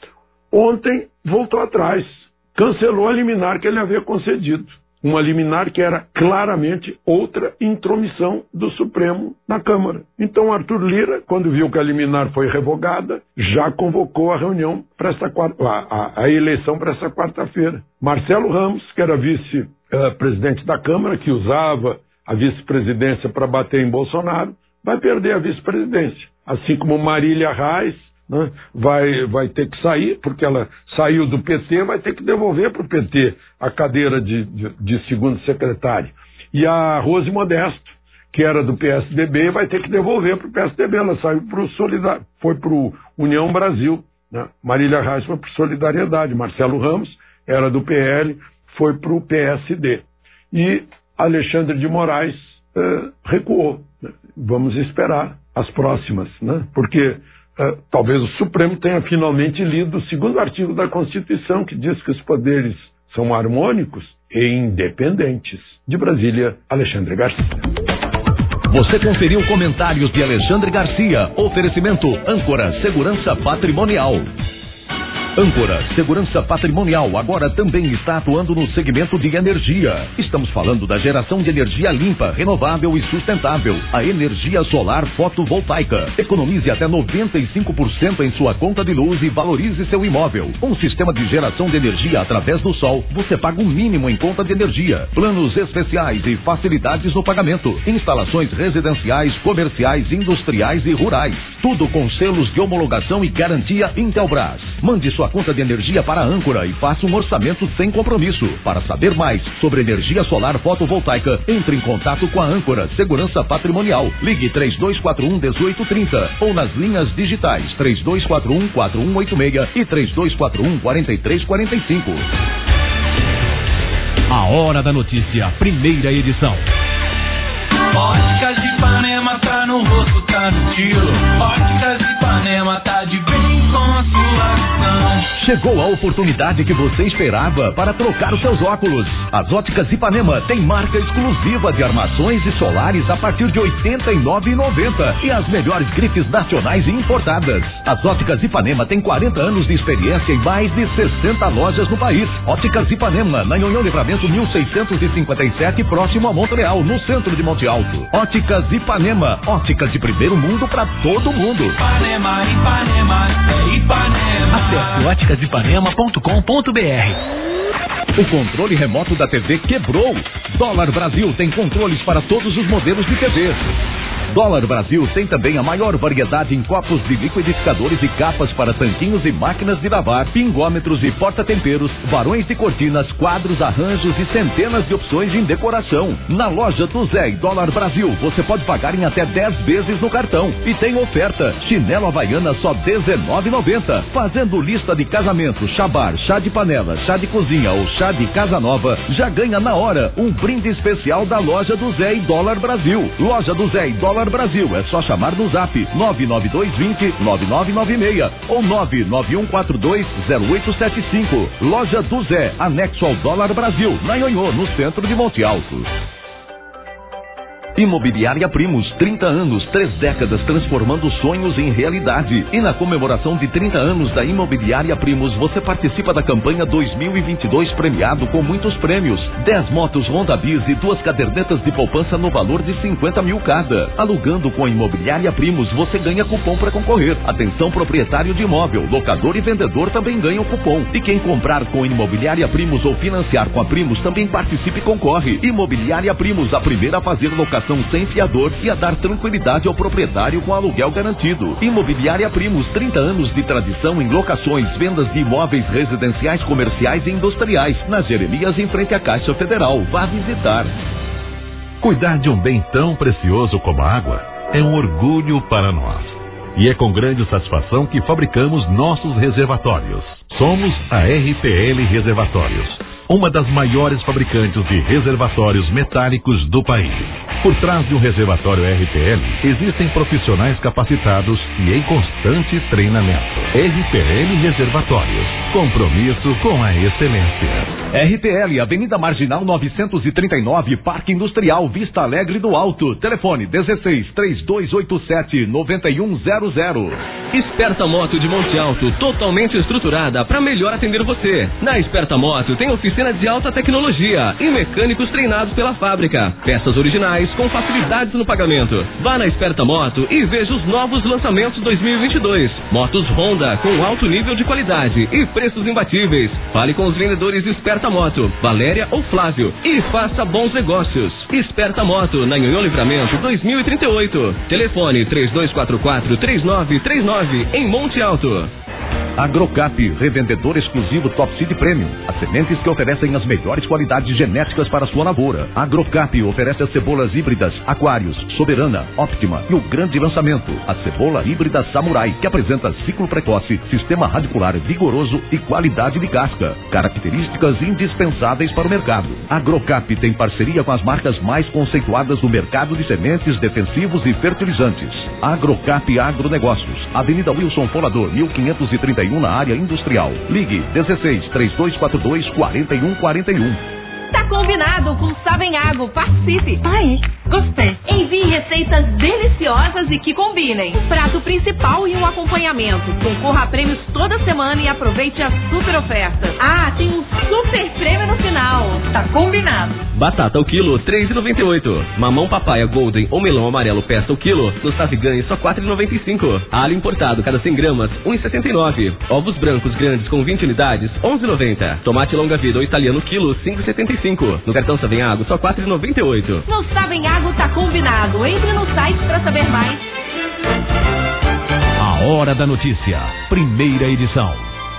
ontem voltou atrás, cancelou a liminar que ele havia concedido. Uma liminar que era claramente outra intromissão do Supremo na Câmara. Então Arthur Lira, quando viu que a liminar foi revogada, já convocou a reunião para esta quarta, a, a, a eleição para esta quarta-feira. Marcelo Ramos, que era vice-presidente da Câmara, que usava a vice-presidência para bater em Bolsonaro, vai perder a vice-presidência. Assim como Marília Reis, né, vai, vai ter que sair, porque ela saiu do P T, vai ter que devolver para o P T a cadeira de, de, de segundo secretário. E a Rose Modesto, que era do P S D B, vai ter que devolver para o P S D B. Ela saiu para o Solidar... foi para o União Brasil. Né? Marília Reis foi para o Solidariedade. Marcelo Ramos era do P L, foi para o P S D. E Alexandre de Moraes eh, recuou. Né? Vamos esperar as próximas, né? Porque Uh, talvez o Supremo tenha finalmente lido o segundo artigo da Constituição, que diz que os poderes são harmônicos e independentes. De Brasília, Alexandre Garcia. Você conferiu comentários de Alexandre Garcia. Oferecimento Âncora Segurança Patrimonial. Âncora Segurança Patrimonial agora também está atuando no segmento de energia. Estamos falando da geração de energia limpa, renovável e sustentável. A energia solar fotovoltaica. Economize até noventa e cinco por cento em sua conta de luz e valorize seu imóvel. Um sistema de geração de energia através do sol. Você paga o mínimo em conta de energia. Planos especiais e facilidades no pagamento. Instalações residenciais, comerciais, industriais e rurais. Tudo com selos de homologação e garantia Intelbras. Mande sua conta de energia para a Âncora e faça um orçamento sem compromisso. Para saber mais sobre energia solar fotovoltaica, entre em contato com a Âncora Segurança Patrimonial. Ligue três dois quatro um, um oito três zero ou nas linhas digitais três dois quatro um, quatro um oito seis e três dois quatro um, quatro três quatro cinco. A Hora da Notícia, primeira edição. Óticas de Ipanema, tá no rosto, tá no tiro. Óticas de Ipanema, tá de bem com a sua visão. Chegou a oportunidade que você esperava para trocar os seus óculos. As Óticas Ipanema têm marca exclusiva de armações e solares a partir de oitenta e nove reais e noventa centavos e as melhores grifes nacionais e importadas. As Óticas Ipanema têm quarenta anos de experiência em mais de sessenta lojas no país. Óticas Ipanema, na Nhonhão Livramento mil seiscentos e cinquenta e sete, próximo a Montreal, no centro de Monte Alto. Óticas Ipanema, óticas de primeiro mundo para todo mundo. Ipanema, Ipanema, é Ipanema. Acesse óticas ipanema ponto com ponto br. O controle remoto da T V quebrou. Dólar Brasil tem controles para todos os modelos de T V. Dólar Brasil tem também a maior variedade em copos de liquidificadores e capas para tanquinhos e máquinas de lavar, pingômetros e porta-temperos, varões de cortinas, quadros, arranjos e centenas de opções em decoração. Na loja do Zé e Dólar Brasil, você pode pagar em até dez vezes no cartão. E tem oferta, chinelo Havaiana só dezenove reais e noventa centavos. Fazendo lista de casamento, chá bar, chá de panela, chá de cozinha ou chá de casa nova, já ganha na hora um brinde especial da loja do Zé e Dólar Brasil. Loja do Zé e Dólar Brasil, é só chamar no zap nove nove dois dois zero nove nove nove seis ou nove nove um quatro dois zero oito sete cinco. Loja do Zé, anexo ao Dólar Brasil, na Nhonhô, no centro de Monte Alto. Imobiliária Primos, trinta anos, três décadas transformando sonhos em realidade. E na comemoração de trinta anos da Imobiliária Primos, você participa da campanha dois mil e vinte e dois premiado com muitos prêmios. dez motos Honda Bis e duas cadernetas de poupança no valor de cinquenta mil cada. Alugando com a Imobiliária Primos, você ganha cupom para concorrer. Atenção proprietário de imóvel, locador e vendedor também ganham cupom. E quem comprar com a Imobiliária Primos ou financiar com a Primos também participe e concorre. Imobiliária Primos, a primeira a fazer locação sem fiador e a dar tranquilidade ao proprietário com aluguel garantido. Imobiliária Primos, trinta anos de tradição em locações, vendas de imóveis residenciais, comerciais e industriais. Na Jeremias, em frente à Caixa Federal. Vá visitar. Cuidar de um bem tão precioso como a água é um orgulho para nós. E é com grande satisfação que fabricamos nossos reservatórios. Somos a R P L Reservatórios, uma das maiores fabricantes de reservatórios metálicos do país. Por trás de um reservatório R P L, existem profissionais capacitados e em constante treinamento. R P L Reservatórios, compromisso com a excelência. R P L, Avenida Marginal novecentos e trinta e nove, Parque Industrial, Vista Alegre do Alto. Telefone dezesseis, três dois oito sete, nove um zero zero. Esperta Moto de Monte Alto, totalmente estruturada para melhor atender você. Na Esperta Moto tem oficina de alta tecnologia e mecânicos treinados pela fábrica. Peças originais com facilidades no pagamento. Vá na Esperta Moto e veja os novos lançamentos dois mil e vinte e dois. Motos Honda com alto nível de qualidade e preços imbatíveis. Fale com os vendedores Esperta Moto, Valéria ou Flávio, e faça bons negócios. Esperta Moto, na Nhonhão Livramento dois mil e trinta e oito. Telefone três dois quatro quatro, três nove três nove, em Monte Alto. Agrocap, revendedor exclusivo Top Seed Premium. As sementes que oferecem as melhores qualidades genéticas para a sua lavoura. Agrocap oferece as cebolas híbridas Aquários, Soberana, Optima e o grande lançamento, a cebola híbrida Samurai, que apresenta ciclo precoce, sistema radicular vigoroso e qualidade de casca. Características indispensáveis para o mercado. Agrocap tem parceria com as marcas mais conceituadas do mercado de sementes, defensivos e fertilizantes. Agrocap Agronegócios, Avenida Wilson Folador, mil quinhentos e trinta e um, na área industrial. Ligue dezesseis, três dois quatro dois, quatro um quatro um. Tá combinado com Savenhago, participe! Ai, gostei! Envie receitas deliciosas e que combinem. Um prato principal e um acompanhamento. Concorra a prêmios toda semana e aproveite as super ofertas. Ah, tem um super prêmio no final. Tá combinado! Batata ao quilo, três reais e noventa e oito centavos. Mamão papaya golden ou melão amarelo peça ao quilo, no Saviganhe só quatro reais e noventa e cinco centavos. Alho importado, cada cem gramas, um real e sessenta e nove centavos. Ovos brancos grandes com vinte unidades, onze reais e noventa centavos. Tomate longa vida ou italiano quilo, cinco reais e setenta e cinco centavos. No cartão Savenhago, só quatro reais e noventa e oito centavos. No Savenhago tá combinado. Entre no site para saber mais. A Hora da Notícia, primeira edição.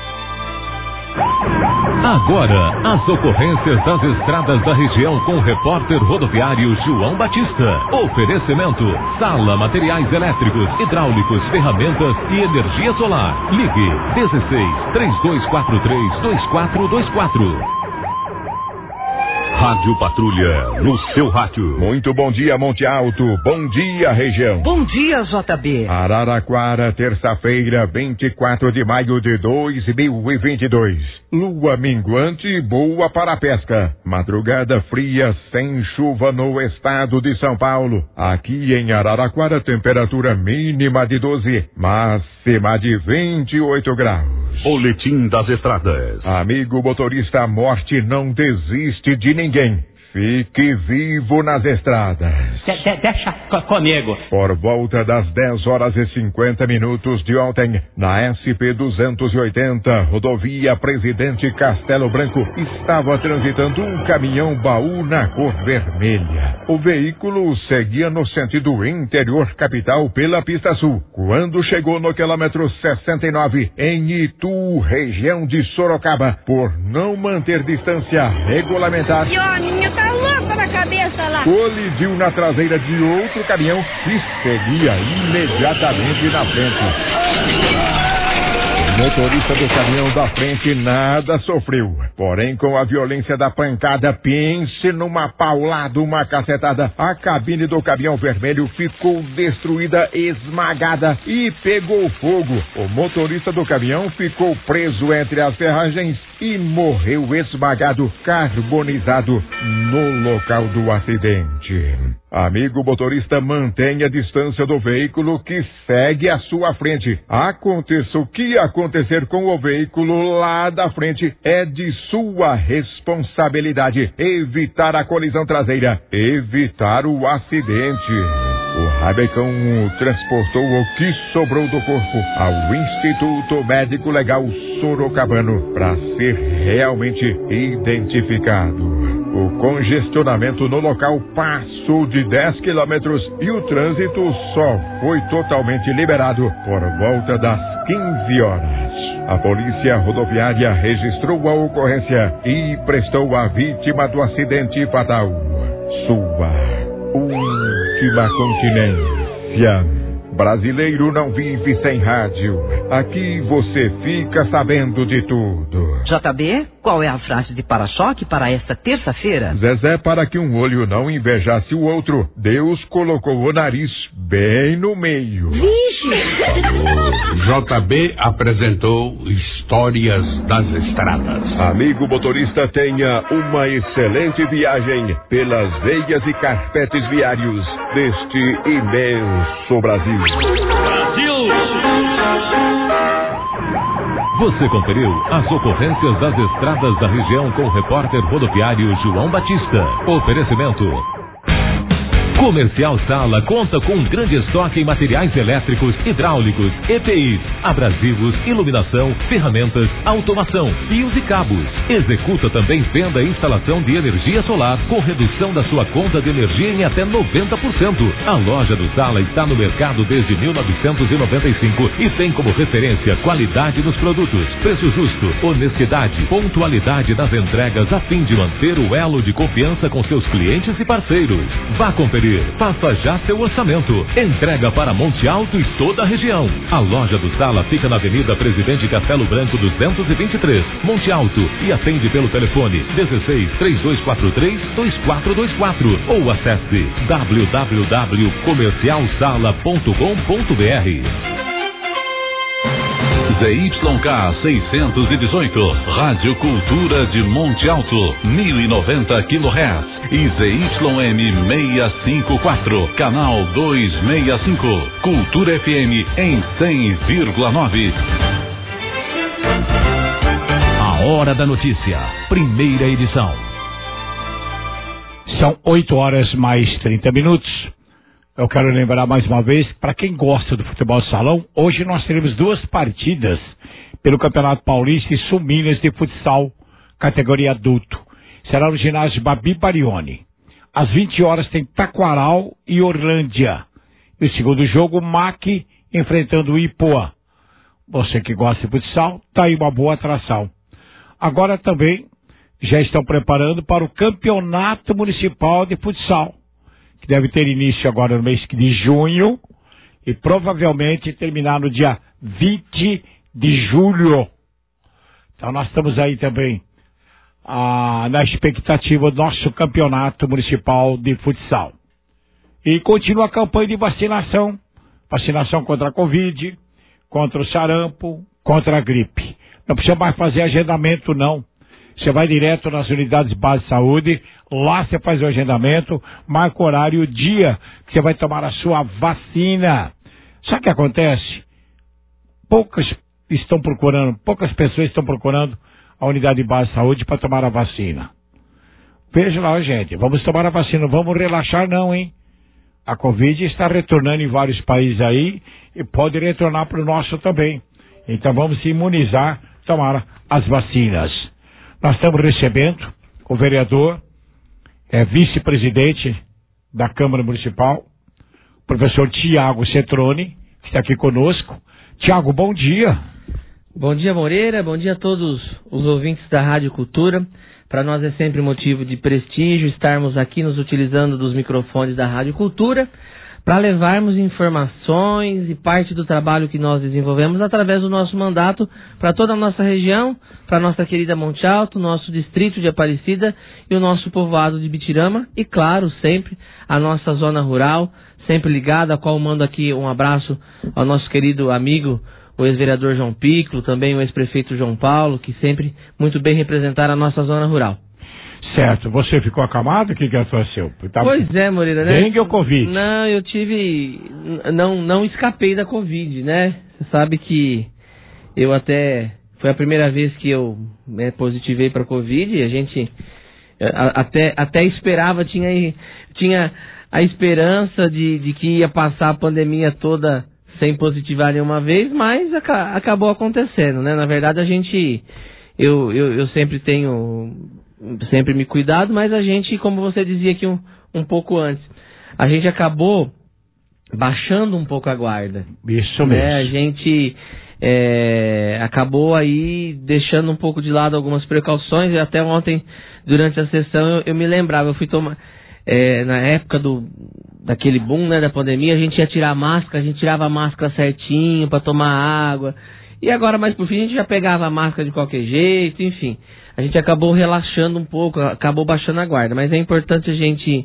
Agora, as ocorrências das estradas da região com o repórter rodoviário João Batista. Oferecimento: Sala Materiais Elétricos, Hidráulicos, Ferramentas e Energia Solar. Ligue dezesseis, três dois quatro três, dois quatro dois quatro. Rádio Patrulha, no seu rádio. Muito bom dia, Monte Alto. Bom dia, região. Bom dia, J B. Araraquara, terça-feira, vinte e quatro de maio de dois mil e vinte e dois. Lua minguante, boa para a pesca. Madrugada fria, sem chuva no estado de São Paulo. Aqui em Araraquara, temperatura mínima de doze, máxima de vinte e oito graus. Boletim das estradas. Amigo motorista, a morte não desiste de ninguém. Fique vivo nas estradas. De, de, deixa comigo. Por volta das dez horas e cinquenta minutos de ontem, na S P duzentos e oitenta, rodovia Presidente Castelo Branco, estava transitando um caminhão baú na cor vermelha. O veículo seguia no sentido interior capital pela pista sul. Quando chegou no quilômetro sessenta e nove, em Itu, região de Sorocaba, por não manter distância regulamentar, tá louco na cabeça lá. Colidiu na traseira de outro caminhão que seguia imediatamente na frente. O motorista do caminhão da frente nada sofreu. Porém, com a violência da pancada, pense numa paulada, uma cacetada. A cabine do caminhão vermelho ficou destruída, esmagada e pegou fogo. O motorista do caminhão ficou preso entre as ferragens e morreu esmagado, carbonizado no local do acidente. Amigo motorista, mantenha a distância do veículo que segue à sua frente. Aconteça o que acontecer com o veículo lá da frente, é de sua responsabilidade evitar a colisão traseira, evitar o acidente. O Rabecão transportou o que sobrou do corpo ao Instituto Médico Legal Sorocabano para ser realmente identificado. O congestionamento no local passou de dez quilômetros e o trânsito só foi totalmente liberado por volta das quinze horas. A polícia rodoviária registrou a ocorrência e prestou à vítima do acidente fatal sua última continência. Brasileiro não vive sem rádio. Aqui você fica sabendo de tudo. J B, qual é a frase de para-choque para esta terça-feira? Zezé, para que um olho não invejasse o outro, Deus colocou o nariz bem no meio. O J B apresentou Histórias das Estradas. Amigo motorista, tenha uma excelente viagem pelas veias e carpetes viários deste imenso Brasil. Brasil! Você conferiu as ocorrências das estradas da região com o repórter rodoviário João Batista. Oferecimento. Comercial Sala conta com um grande estoque em materiais elétricos, hidráulicos, E P Is, abrasivos, iluminação, ferramentas, automação, fios e cabos. Executa também venda e instalação de energia solar com redução da sua conta de energia em até noventa por cento. A loja do Sala está no mercado desde mil novecentos e noventa e cinco e tem como referência qualidade nos produtos, preço justo, honestidade, pontualidade nas entregas a fim de manter o elo de confiança com seus clientes e parceiros. Vá conferir. Faça já seu orçamento. Entrega para Monte Alto e toda a região. A loja do Sala fica na Avenida Presidente Castelo Branco duzentos e vinte e três, Monte Alto, e atende pelo telefone dezesseis, três dois quatro três, dois quatro dois quatro ou acesse w w w ponto comercial sala ponto com ponto b r. Z Y K seiscentos e dezoito, Rádio Cultura de Monte Alto, mil e noventa quilohertz, e Z Y M seiscentos e cinquenta e quatro, canal duzentos e sessenta e cinco, Cultura F M em cem vírgula nove. A Hora da Notícia, primeira edição. São oito horas mais trinta minutos. Eu quero lembrar mais uma vez, para quem gosta do futebol salão, hoje nós teremos duas partidas pelo Campeonato Paulista e Sul Minas de Futsal, categoria adulto. Será no ginásio Babi Barioni. Às vinte horas tem Taquaral e Orlândia. E o segundo jogo, M A C enfrentando o Ipoa. Você que gosta de futsal, tá aí uma boa atração. Agora também já estão preparando para o Campeonato Municipal de Futsal, que deve ter início agora no mês de junho e provavelmente terminar no dia vinte de julho. Então nós estamos aí também ah, na expectativa do nosso campeonato municipal de futsal. E continua a campanha de vacinação, vacinação contra a Covid, contra o sarampo, contra a gripe. Não precisa mais fazer agendamento, não. Você vai direto nas unidades básicas de saúde, lá você faz o agendamento, marca o horário e o dia que você vai tomar a sua vacina. Sabe o que acontece? Poucas estão procurando, poucas pessoas estão procurando a unidade básica de saúde para tomar a vacina. Veja lá, gente, vamos tomar a vacina, vamos relaxar não, hein? A Covid está retornando em vários países aí e pode retornar para o nosso também. Então vamos se imunizar, tomar as vacinas. Nós estamos recebendo o vereador, é, vice-presidente da Câmara Municipal, o professor Tiago Cetrone, que está aqui conosco. Tiago, bom dia. Bom dia, Moreira. Bom dia a todos os ouvintes da Rádio Cultura. Para nós é sempre motivo de prestígio estarmos aqui nos utilizando dos microfones da Rádio Cultura para levarmos informações e parte do trabalho que nós desenvolvemos através do nosso mandato para toda a nossa região, para a nossa querida Monte Alto, nosso distrito de Aparecida e o nosso povoado de Bitirama e, claro, sempre a nossa zona rural, sempre ligada, a qual mando aqui um abraço ao nosso querido amigo, o ex-vereador João Piccolo, também o ex-prefeito João Paulo, que sempre muito bem representaram a nossa zona rural. Certo, você ficou acamado? O que que aconteceu? Tá... Pois é, Moreira, né? Dengue ou Covid? Não, eu tive... Não, não escapei da Covid, né? Você sabe que eu até... Foi a primeira vez que eu né, positivei para Covid e a gente a, até, até esperava, tinha, tinha a esperança de, de que ia passar a pandemia toda sem positivar nenhuma vez, mas aca, acabou acontecendo, né? Na verdade, a gente... Eu, eu, eu sempre tenho... sempre me cuidado, mas a gente, como você dizia aqui um, um pouco antes, a gente acabou baixando um pouco a guarda. Isso né? mesmo. A gente é, acabou aí deixando um pouco de lado algumas precauções, e até ontem, durante a sessão, eu, eu me lembrava, eu fui tomar, é, na época do, daquele boom, né, da pandemia, a gente ia tirar a máscara, a gente tirava a máscara certinho para tomar água, e agora, mais por fim, a gente já pegava a máscara de qualquer jeito, enfim. A gente acabou relaxando um pouco, acabou baixando a guarda, mas é importante a gente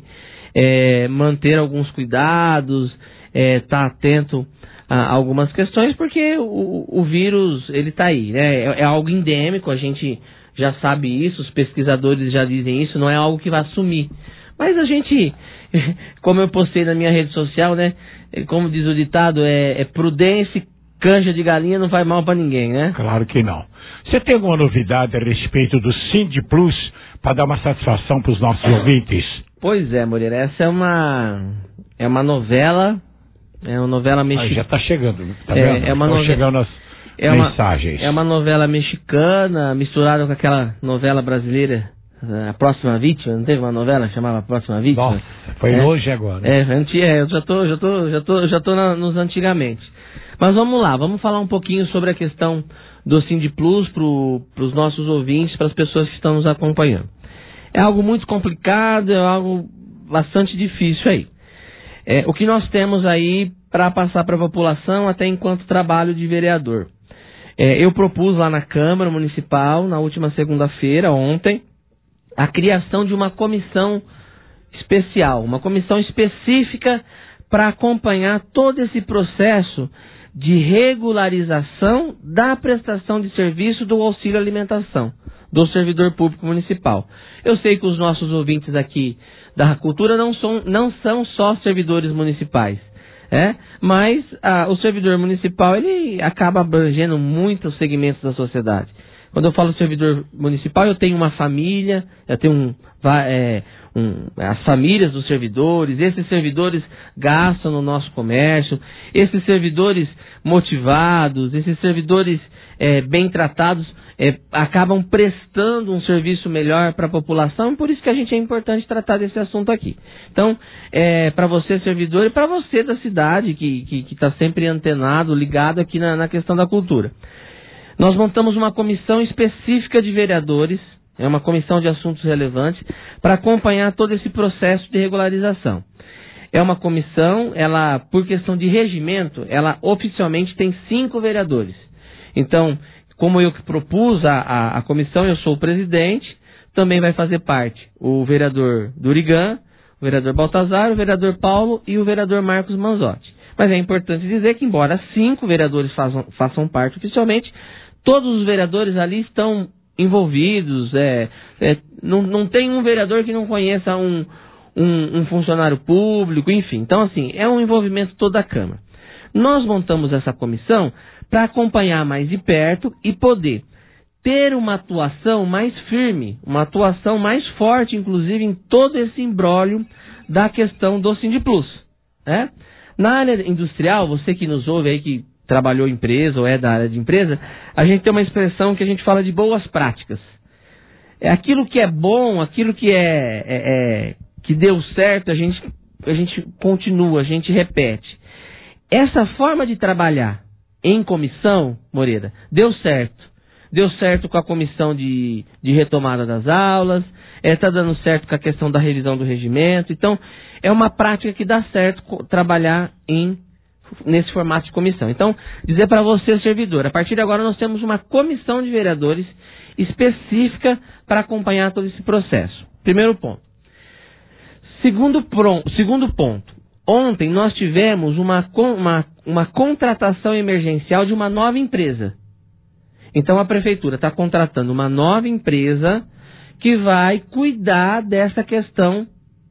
é, manter alguns cuidados, estar é, tá atento a algumas questões, porque o, o vírus, ele está aí, né? É, é algo endêmico, a gente já sabe isso, os pesquisadores já dizem isso, não é algo que vai sumir. Mas a gente, como eu postei na minha rede social, né? Como diz o ditado, é, é prudência, canja de galinha não faz mal para ninguém, né? Claro que não. Você tem alguma novidade a respeito do Sind Plus para dar uma satisfação para os nossos ouvintes? Pois é, Moreira, essa é uma é uma novela, é uma novela mexicana. Ah, já está chegando, tá é, vendo? É uma Estão novela, chegando as é mensagens. Uma, é uma novela mexicana misturada com aquela novela brasileira, A Próxima Vítima. Não teve uma novela que chamava A Próxima Vítima? Nossa, foi é, longe agora. É, é, eu já tô, já tô, já tô, já tô na, nos antigamente. Mas vamos lá, vamos falar um pouquinho sobre a questão do Sind Plus para os nossos ouvintes, para as pessoas que estão nos acompanhando. É algo muito complicado, é algo bastante difícil aí. É, o que nós temos aí para passar para a população até enquanto trabalho de vereador. É, eu propus lá na Câmara Municipal, na última segunda-feira, ontem, a criação de uma comissão especial, uma comissão específica para acompanhar todo esse processo de regularização da prestação de serviço do auxílio alimentação do servidor público municipal. Eu sei que os nossos ouvintes aqui da cultura não são, não são só servidores municipais, é? Mas ah, o servidor municipal ele acaba abrangendo muitos segmentos da sociedade. Quando eu falo servidor municipal, eu tenho uma família, eu tenho um, é, um, as famílias dos servidores, esses servidores gastam no nosso comércio, esses servidores motivados, esses servidores é, bem tratados, é, acabam prestando um serviço melhor para a população, por isso que a gente é importante tratar desse assunto aqui. Então, é, para você servidor e para você da cidade, que está sempre antenado, ligado aqui na, na questão da cultura. Nós montamos uma comissão específica de vereadores, é uma comissão de assuntos relevantes, para acompanhar todo esse processo de regularização. É uma comissão, ela, por questão de regimento, ela oficialmente tem cinco vereadores. Então, como eu que propus a, a, a comissão, eu sou o presidente, também vai fazer parte o vereador Durigan, o vereador Baltazar, o vereador Paulo e o vereador Marcos Manzotti. Mas é importante dizer que, embora cinco vereadores façam, façam parte oficialmente, todos os vereadores ali estão envolvidos. É, é, não, não tem um vereador que não conheça um, um, um funcionário público, enfim. Então, assim, é um envolvimento toda a Câmara. Nós montamos essa comissão para acompanhar mais de perto e poder ter uma atuação mais firme, uma atuação mais forte, inclusive, em todo esse imbróglio da questão do Sindplus, né? Na área industrial, você que nos ouve aí, que trabalhou em empresa ou é da área de empresa, a gente tem uma expressão que a gente fala de boas práticas. É aquilo que é bom, aquilo que é, é, é que deu certo, a gente, a gente continua, a gente repete. Essa forma de trabalhar em comissão, Moreira, deu certo. Deu certo com a comissão de, de retomada das aulas, está dando certo com a questão da revisão do regimento. Então, é uma prática que dá certo trabalhar em, nesse formato de comissão. Então, dizer para você, servidor, a partir de agora nós temos uma comissão de vereadores específica para acompanhar todo esse processo. Primeiro ponto. Segundo, pronto, segundo ponto. Ontem nós tivemos uma, uma, uma contratação emergencial de uma nova empresa. Então a prefeitura está contratando uma nova empresa que vai cuidar dessa questão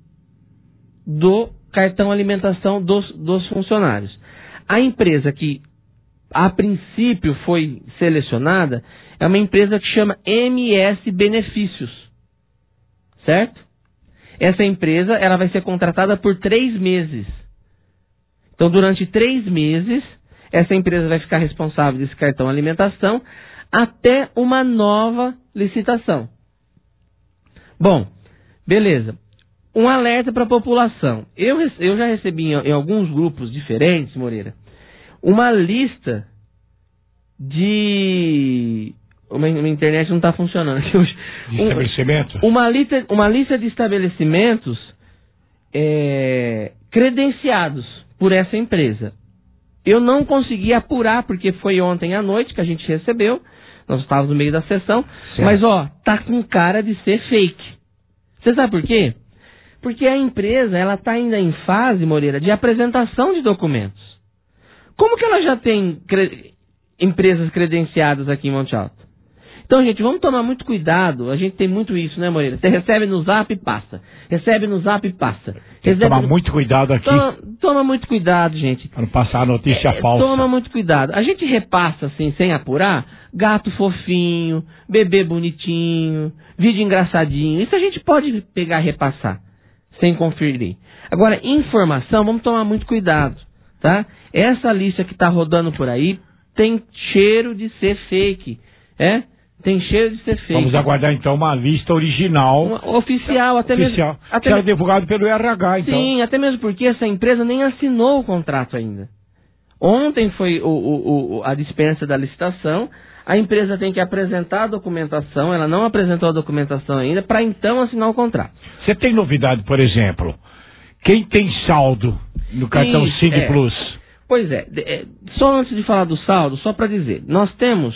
do cartão alimentação dos, dos funcionários. A empresa que a princípio foi selecionada é uma empresa que chama M S Benefícios, certo? Essa empresa ela vai ser contratada por três meses. Então durante três meses essa empresa vai ficar responsável desse cartão alimentação até uma nova licitação. Bom, beleza. Um alerta para a população. Eu, eu já recebi em, em alguns grupos diferentes, Moreira, uma lista de... Minha internet não está funcionando aqui hoje. De estabelecimentos? Um, uma, lista, uma lista de estabelecimentos é, credenciados por essa empresa. Eu não consegui apurar, porque foi ontem à noite que a gente recebeu. Nós estávamos no meio da sessão. Certo. Mas, ó, tá com cara de ser fake. Você sabe por quê? Porque a empresa, ela está ainda em fase, Moreira, de apresentação de documentos. Como que ela já tem cre... empresas credenciadas aqui em Monte Alto? Então, gente, vamos tomar muito cuidado. A gente tem muito isso, né, Moreira? Você recebe no zap e passa. Recebe no zap e passa. Tem que tomar no... muito cuidado aqui. Toma, toma muito cuidado, gente. Para não passar a notícia é, falsa. Toma muito cuidado. A gente repassa, assim, sem apurar, gato fofinho, bebê bonitinho, vídeo engraçadinho. Isso a gente pode pegar e repassar, sem conferir. Agora, informação, vamos tomar muito cuidado, tá? Essa lista que está rodando por aí tem cheiro de ser fake, é? Tem cheiro de ser fake. Vamos aguardar então uma lista original. Uma, oficial, até oficial, mesmo. Até que era divulgado pelo R H, então. Sim, até mesmo porque essa empresa nem assinou o contrato ainda. Ontem foi o, o, o, a dispensa da licitação. A empresa tem que apresentar a documentação. Ela não apresentou a documentação ainda, para então assinar o contrato. Você tem novidade, por exemplo? Quem tem saldo no cartão Sindplus? É. Pois é, é. Só antes de falar do saldo, só para dizer. Nós temos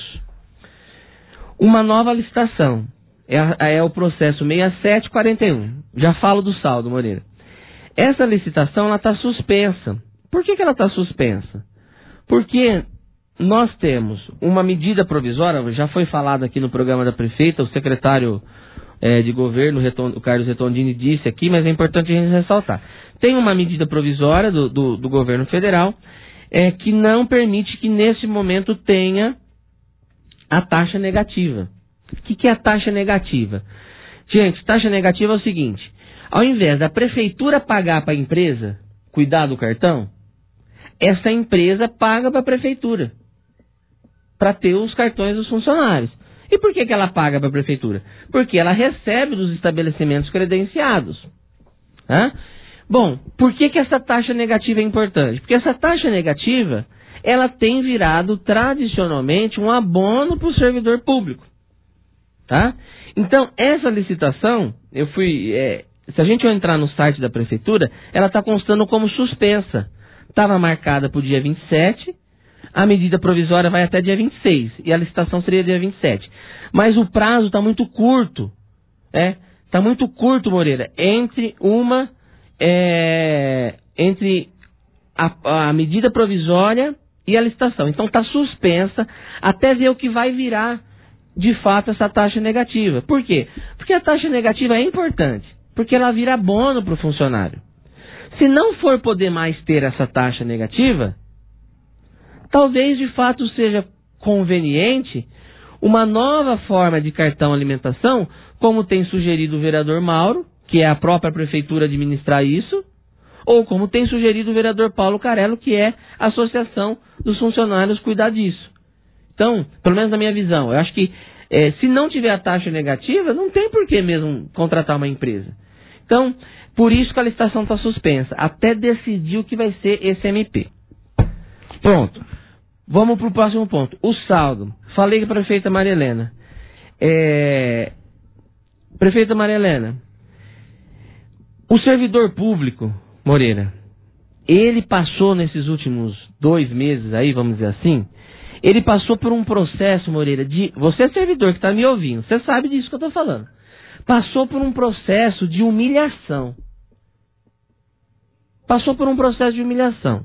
uma nova licitação. É, é o processo seis sete quatro um. Já falo do saldo, Moreira. Essa licitação ela está suspensa. Por que, que ela está suspensa? Porque nós temos uma medida provisória, já foi falado aqui no programa da prefeita, o secretário é, de governo, o Carlos Retondini, disse aqui, mas é importante a gente ressaltar. Tem uma medida provisória do, do, do governo federal é, que não permite que nesse momento tenha a taxa negativa. O que, que é a taxa negativa? Gente, taxa negativa é o seguinte: ao invés da prefeitura pagar para a empresa cuidar do cartão, essa empresa paga para a prefeitura para ter os cartões dos funcionários. E por que, que ela paga para a prefeitura? Porque ela recebe dos estabelecimentos credenciados. Hã? Bom, por que, que essa taxa negativa é importante? Porque essa taxa negativa ela tem virado tradicionalmente um abono para o servidor público. Tá? Então, essa licitação, eu fui, é, se a gente entrar no site da prefeitura, ela está constando como suspensa. Estava marcada para o dia vinte e sete, a medida provisória vai até dia vinte e seis, e a licitação seria dia vinte e sete. Mas o prazo está muito curto. É, tá muito curto, Moreira, entre uma, é, entre a, a medida provisória e a licitação. Então está suspensa até ver o que vai virar de fato essa taxa negativa. Por quê? Porque a taxa negativa é importante, porque ela vira bônus para o funcionário. Se não for poder mais ter essa taxa negativa, talvez de fato seja conveniente uma nova forma de cartão alimentação, como tem sugerido o vereador Mauro, que é a própria prefeitura administrar isso, ou como tem sugerido o vereador Paulo Carello, que é a associação dos funcionários cuidar disso. Então, pelo menos na minha visão, eu acho que é, se não tiver a taxa negativa, não tem por que mesmo contratar uma empresa. Então, por isso que a licitação está suspensa, até decidir o que vai ser esse M P. Pronto. Vamos para o próximo ponto. O saldo. Falei com a prefeita Maria Helena. É... Prefeita Maria Helena, o servidor público, Moreira, ele passou nesses últimos dois meses aí, vamos dizer assim, ele passou por um processo, Moreira, de... Você é servidor que está me ouvindo, você sabe disso que eu estou falando. Passou por um processo de humilhação. Passou por um processo de humilhação.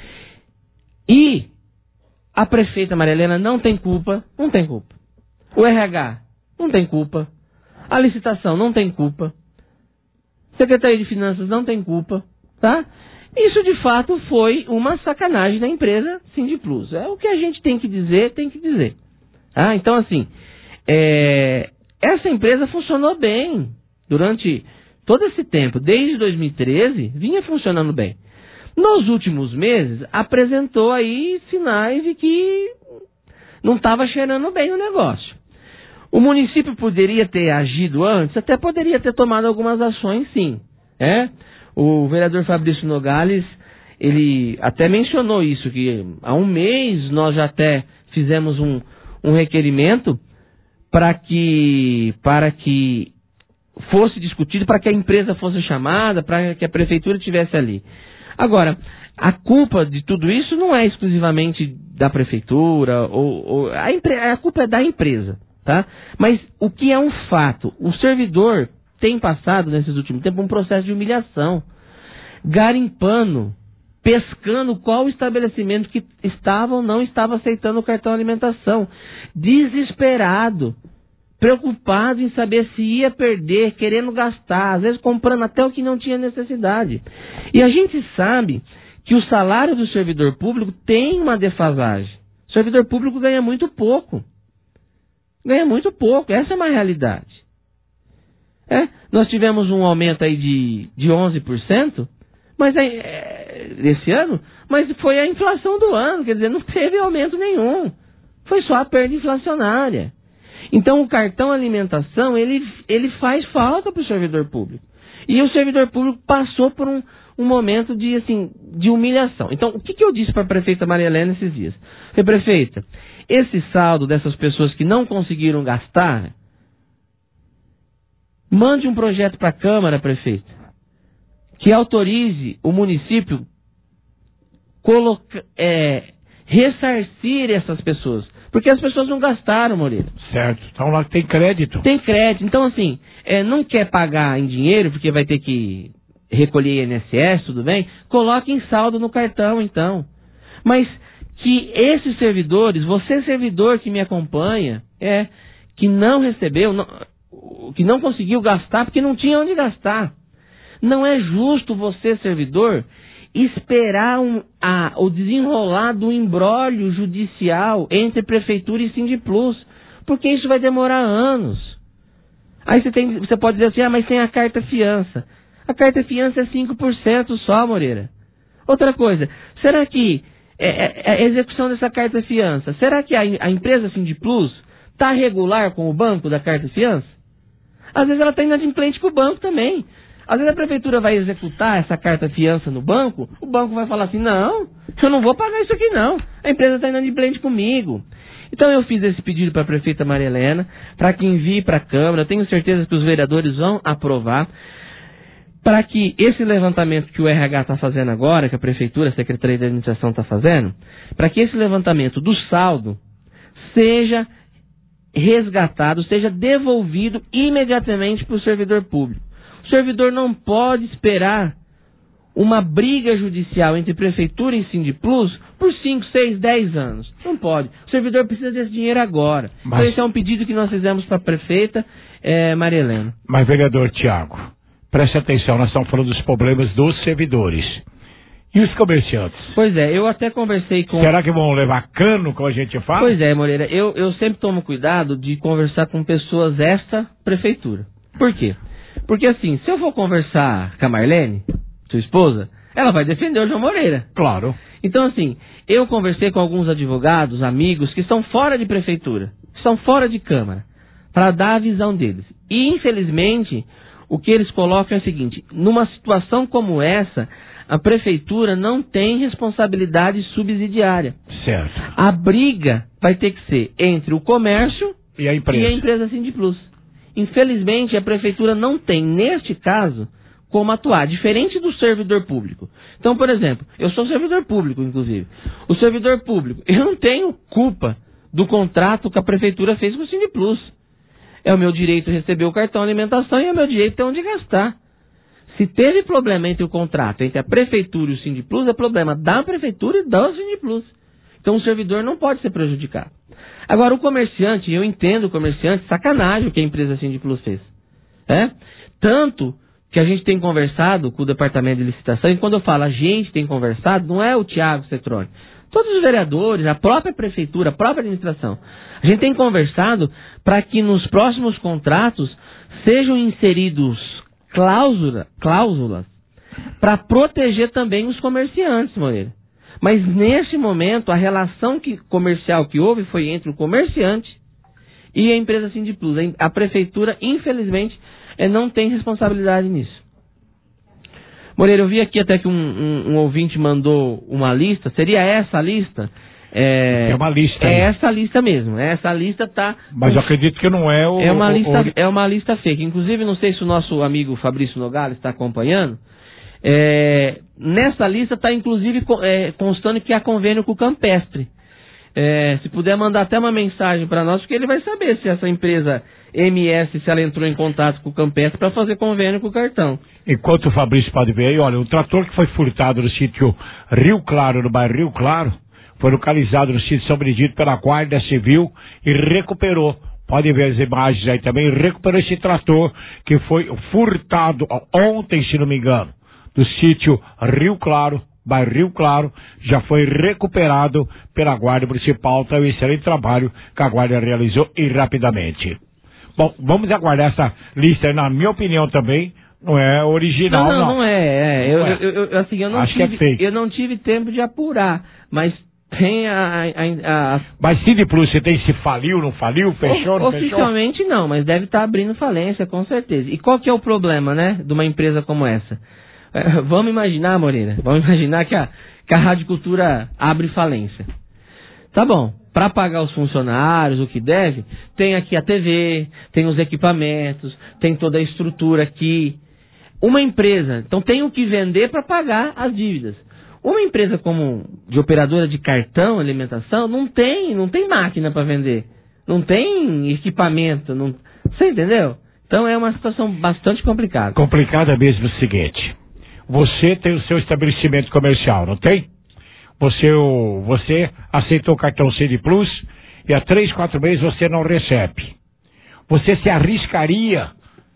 E a prefeita Maria Helena não tem culpa, não tem culpa. O R H não tem culpa. A licitação não tem culpa. Secretaria de Finanças não tem culpa, tá? Isso de fato foi uma sacanagem da empresa Sindplus. É o que a gente tem que dizer, tem que dizer. Ah, então assim, é... essa empresa funcionou bem durante todo esse tempo, desde dois mil e treze, vinha funcionando bem. Nos últimos meses, apresentou aí sinais de que não estava cheirando bem o negócio. O município poderia ter agido antes, até poderia ter tomado algumas ações, sim. É? O vereador Fabrício Nogales, ele até mencionou isso, que há um mês nós já até fizemos um, um requerimento para que, para que fosse discutido, para que a empresa fosse chamada, para que a prefeitura estivesse ali. Agora, a culpa de tudo isso não é exclusivamente da prefeitura, ou, ou a, empre- a culpa é da empresa, tá? Mas o que é um fato? O servidor tem passado, nesses últimos tempos, um processo de humilhação, garimpando, pescando qual estabelecimento que estava ou não estava aceitando o cartão alimentação, desesperado, preocupado em saber se ia perder, querendo gastar, às vezes comprando até o que não tinha necessidade. E a gente sabe que o salário do servidor público tem uma defasagem. O servidor público ganha muito pouco. Ganha muito pouco, essa é uma realidade. É, nós tivemos um aumento aí de, de onze por cento, mas aí, é, esse ano, mas foi a inflação do ano, quer dizer, não teve aumento nenhum. Foi só a perda inflacionária. Então o cartão alimentação, ele, ele faz falta para o servidor público. E o servidor público passou por um, um momento de, assim, de humilhação. Então, o que, que eu disse para a prefeita Maria Helena esses dias? Falei, prefeita, esse saldo dessas pessoas que não conseguiram gastar, mande um projeto para a Câmara, prefeita, que autorize o município colocar, é, ressarcir essas pessoas. Porque as pessoas não gastaram, Moreira. Certo. Então lá tem crédito. Tem crédito. Então, assim, é, não quer pagar em dinheiro, porque vai ter que recolher I N S S, tudo bem? Coloque em saldo no cartão, então. Mas que esses servidores, você servidor que me acompanha, é, que não recebeu, não, que não conseguiu gastar, porque não tinha onde gastar. Não é justo você, servidor, esperar um, a, o desenrolar do imbróglio judicial entre prefeitura e Sindplus, porque isso vai demorar anos. Aí você, tem, você pode dizer assim, ah, mas tem a carta fiança. A carta fiança é cinco por cento só, Moreira. Outra coisa, será que é, é, a execução dessa carta fiança, será que a, a empresa Sindplus está regular com o banco da carta fiança? Às vezes ela está inadimplente com o banco também. Às vezes a prefeitura vai executar essa carta fiança no banco, o banco vai falar assim, não, eu não vou pagar isso aqui não, a empresa está inadimplente comigo. Então eu fiz esse pedido para a prefeita Maria Helena, para que envie para a Câmara, eu tenho certeza que os vereadores vão aprovar, para que esse levantamento que o R H está fazendo agora, que a prefeitura, a Secretaria de Administração está fazendo, para que esse levantamento do saldo seja resgatado, seja devolvido imediatamente para o servidor público. O servidor não pode esperar uma briga judicial entre prefeitura e Sindiplus por cinco, seis, dez anos. Não pode. O servidor precisa desse dinheiro agora. Mas... Então esse é um pedido que nós fizemos para a prefeita é, Maria Helena. Mas, vereador Tiago, preste atenção, nós estamos falando dos problemas dos servidores. E os comerciantes? Pois é, eu até conversei com... Será que vão levar cano, como a gente fala? Pois é, Moreira, eu, eu sempre tomo cuidado de conversar com pessoas desta prefeitura. Por quê? Porque assim, se eu for conversar com a Marlene, sua esposa, ela vai defender o João Moreira. Claro. Então assim, eu conversei com alguns advogados, amigos, que estão fora de prefeitura, estão fora de Câmara, para dar a visão deles. E infelizmente, o que eles colocam é o seguinte, numa situação como essa... A prefeitura não tem responsabilidade subsidiária. Certo. A briga vai ter que ser entre o comércio e a empresa, e a empresa Sindiplus. Infelizmente, a prefeitura não tem, neste caso, como atuar, diferente do servidor público. Então, por exemplo, eu sou servidor público, inclusive. O servidor público, eu não tenho culpa do contrato que a prefeitura fez com o Sindiplus. É o meu direito receber o cartão alimentação e é o meu direito ter onde gastar. Se teve problema entre o contrato, entre a prefeitura e o Sindiplus, é problema da prefeitura e do Sindiplus. Então o servidor não pode ser prejudicado. Agora o comerciante, eu entendo o comerciante, sacanagem o que a empresa Sindiplus fez. É? Tanto que a gente tem conversado com o departamento de licitação, e quando eu falo a gente tem conversado, não é o Tiago Cetrone. Todos os vereadores, a própria prefeitura, a própria administração. A gente tem conversado para que nos próximos contratos sejam inseridos Cláusula, cláusulas para proteger também os comerciantes, Moreira. Mas nesse momento a relação que, comercial que houve foi entre o comerciante e a empresa Sindiplus. A prefeitura, infelizmente, é, não tem responsabilidade nisso. Moreira, eu vi aqui até que um, um, um ouvinte mandou uma lista. Seria essa a lista? É, é uma lista. É essa lista mesmo. Essa lista tá. Mas eu acredito que não é o. É uma o, lista. o... É uma lista fake. Inclusive, não sei se o nosso amigo Fabrício Nogales está acompanhando. É, nessa lista está inclusive é, constando que há convênio com o Campestre. É, se puder mandar até uma mensagem para nós, porque ele vai saber se essa empresa M S, se ela entrou em contato com o Campestre para fazer convênio com o cartão. Enquanto o Fabrício pode ver aí, olha, o trator que foi furtado no sítio Rio Claro, no bairro Rio Claro, foi localizado no sítio São Benedito pela Guarda Civil e recuperou. Pode ver as imagens aí também. Recuperou esse trator que foi furtado ontem, se não me engano, do sítio Rio Claro, bairro Rio Claro. Já foi recuperado pela Guarda Municipal. Então, um excelente trabalho que a Guarda realizou e rapidamente. Bom, vamos aguardar essa lista aí, na minha opinião também. Não é original, não. Não, não, não é. é. Eu, não é. Eu, eu, assim, eu, não Acho tive, que é fake. eu não tive tempo de apurar, mas tem a... a, a... Mas Sindiplus, você tem se faliu, não faliu, fechou, não fechou? Oficialmente não, mas deve estar abrindo falência, com certeza. E qual que é o problema, né, de uma empresa como essa? É, vamos imaginar, Moreira, vamos imaginar que a, que a Rádio Cultura abre falência. Tá bom, para pagar os funcionários, o que deve, tem aqui a T V, tem os equipamentos, tem toda a estrutura aqui. Uma empresa, então tem o que vender para pagar as dívidas. Uma empresa como de operadora de cartão, alimentação, não tem, não tem máquina para vender. Não tem equipamento, não, você entendeu? Então é uma situação bastante complicada. Complicada mesmo o seguinte, você tem o seu estabelecimento comercial, não tem? Você, você aceitou o cartão Sindiplus e há três, quatro meses você não recebe. Você se arriscaria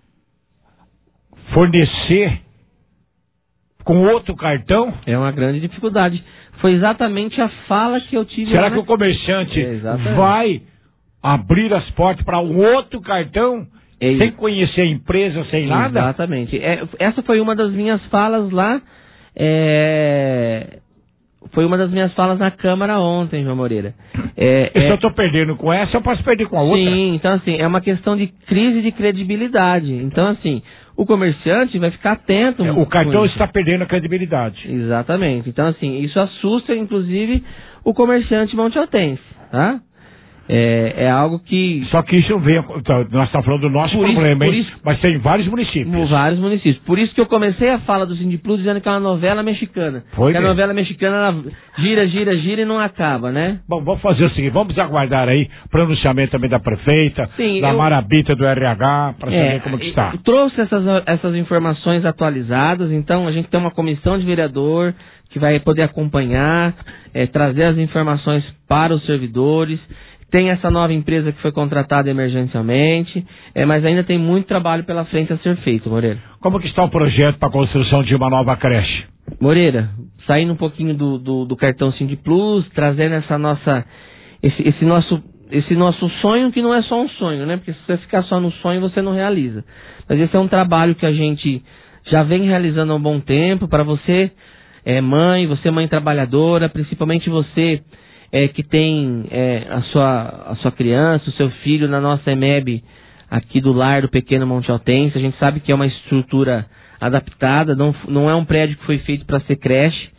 fornecer com outro cartão? É uma grande dificuldade. Foi exatamente a fala que eu tive. Será na... que o comerciante é, vai abrir as portas para um outro cartão é sem conhecer a empresa, sem nada? Exatamente. É, essa foi uma das minhas falas lá. É... Foi uma das minhas falas na Câmara ontem, João Moreira. É, eu é... só estou perdendo com essa, eu posso perder com a outra. Sim, então assim, é uma questão de crise de credibilidade. Então assim, o comerciante vai ficar atento. É, o cartão está perdendo a credibilidade. Exatamente. Então assim, isso assusta inclusive o comerciante montealtense, tá? É, é algo que... Só que isso vem... Nós estamos falando do nosso por problema, isso, hein? Isso, mas tem vários municípios. Vários municípios. Por isso que eu comecei a fala do Sindiplu dizendo que é uma novela mexicana. Foi que a novela mexicana, ela gira, gira, gira e não acaba, né? Bom, vamos fazer o seguinte, vamos aguardar aí pronunciamento também da prefeita, Sim, da eu... Marabita, do R H, para saber é, como que está. Trouxe essas, essas informações atualizadas, então a gente tem uma comissão de vereador que vai poder acompanhar, é, trazer as informações para os servidores. Tem essa nova empresa que foi contratada emergencialmente, é, mas ainda tem muito trabalho pela frente a ser feito, Moreira. Como que está o projeto para a construção de uma nova creche? Moreira, saindo um pouquinho do, do, do cartão Sindiplu, trazendo essa nossa, esse, esse, nosso, esse nosso sonho, que não é só um sonho, né? Porque se você ficar só no sonho, você não realiza. Mas esse é um trabalho que a gente já vem realizando há um bom tempo. Para você, é, mãe, você mãe trabalhadora, principalmente você... É, que tem é, a, sua, a sua criança, o seu filho na nossa E M E B aqui do lar do Pequeno Monte Altense. A gente sabe que é uma estrutura adaptada, não, não é um prédio que foi feito para ser creche.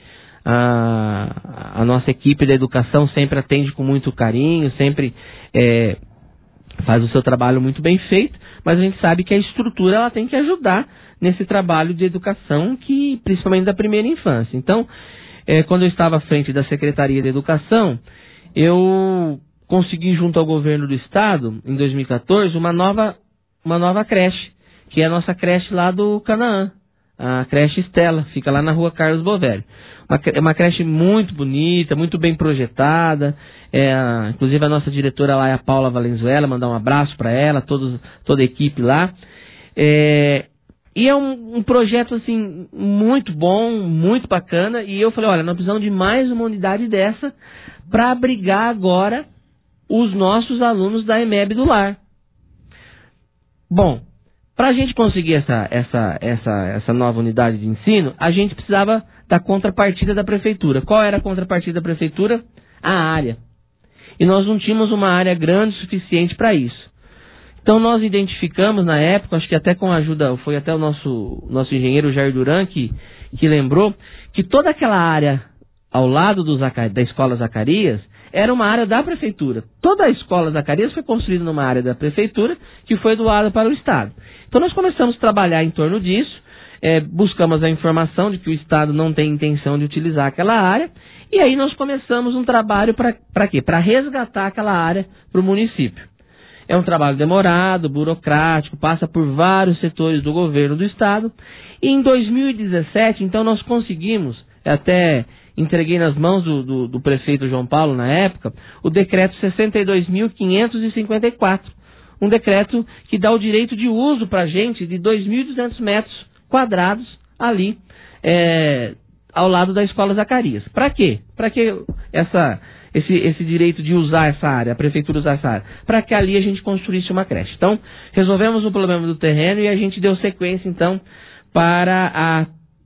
A, a nossa equipe da educação sempre atende com muito carinho, sempre é, faz o seu trabalho muito bem feito, mas a gente sabe que a estrutura ela tem que ajudar nesse trabalho de educação, que principalmente da primeira infância. Então, É, quando eu estava à frente da Secretaria de Educação, eu consegui, junto ao governo do estado, em dois mil e quatorze, uma nova, uma nova creche, que é a nossa creche lá do Canaã, a creche Estela, fica lá na rua Carlos Bovério. Uma, uma creche muito bonita, muito bem projetada, é, a, inclusive a nossa diretora lá é a Paula Valenzuela, mandar um abraço para ela, todos, toda a equipe lá. É, E é um, um projeto, assim, muito bom, muito bacana. E eu falei, olha, nós precisamos de mais uma unidade dessa para abrigar agora os nossos alunos da E M E B do lar. Bom, para a gente conseguir essa, essa, essa, essa nova unidade de ensino, a gente precisava da contrapartida da prefeitura. Qual era a contrapartida da prefeitura? A área. E nós não tínhamos uma área grande o suficiente para isso. Então nós identificamos na época, acho que até com a ajuda, foi até o nosso, nosso engenheiro Jair Duran que, que lembrou, que toda aquela área ao lado do Zacarias, da Escola Zacarias era uma área da prefeitura. Toda a Escola Zacarias foi construída numa área da prefeitura que foi doada para o Estado. Então nós começamos a trabalhar em torno disso, é, buscamos a informação de que o Estado não tem intenção de utilizar aquela área, e aí nós começamos um trabalho para quê? Para resgatar aquela área para o município. É um trabalho demorado, burocrático, passa por vários setores do governo do estado. E em dois mil e dezessete, então, nós conseguimos, até entreguei nas mãos do, do, do prefeito João Paulo na época, o decreto sessenta e dois mil quinhentos e cinquenta e quatro. Um decreto que dá o direito de uso para a gente de dois mil e duzentos metros quadrados ali, é, ao lado da Escola Zacarias. Para quê? Para que essa... Esse, esse direito de usar essa área, a prefeitura usar essa área, para que ali a gente construísse uma creche. Então, resolvemos o problema do terreno e a gente deu sequência, então, para a,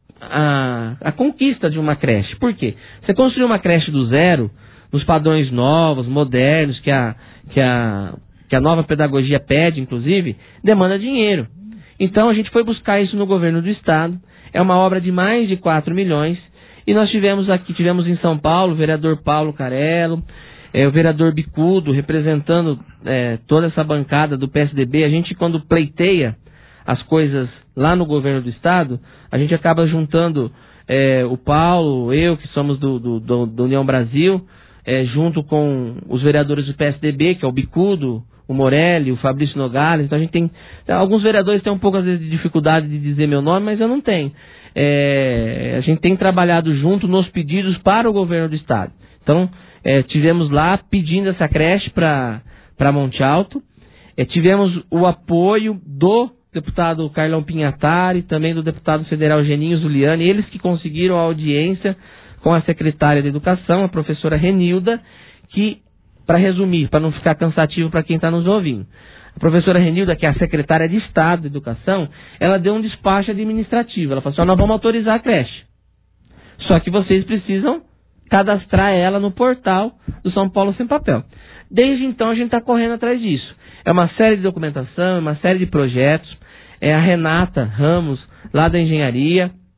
a, a conquista de uma creche. Por quê? Você construir uma creche do zero, nos padrões novos, modernos, que a, que a, que a nova pedagogia pede, inclusive, demanda dinheiro. Então, a gente foi buscar isso no governo do estado. É uma obra de mais de quatro milhões. E nós tivemos aqui, tivemos em São Paulo, o vereador Paulo Carello, é, o vereador Bicudo, representando é, toda essa bancada do P S D B. A gente, quando pleiteia as coisas lá no governo do estado, a gente acaba juntando é, o Paulo, eu, que somos do, do, do, do União Brasil, é, junto com os vereadores do P S D B, que é o Bicudo, o Morelli, o Fabrício Nogales. Então a gente tem, alguns vereadores têm um pouco às vezes de dificuldade de dizer meu nome, mas eu não tenho. É, a gente tem trabalhado junto nos pedidos para o governo do estado. Então, é, tivemos lá pedindo essa creche para Monte Alto. É, tivemos o apoio do deputado Carlão Pinhatari, também do deputado federal Geninho Zuliani, eles que conseguiram a audiência com a secretária de Educação, a professora Renilda, que, para resumir, para não ficar cansativo para quem está nos ouvindo, a professora Renilda, que é a secretária de Estado de Educação, ela deu um despacho administrativo. Ela falou assim, nós vamos autorizar a creche. Só que vocês precisam cadastrar ela no portal do São Paulo Sem Papel. Desde então a gente está correndo atrás disso. É uma série de documentação, é uma série de projetos. É a Renata Ramos, lá da engenharia,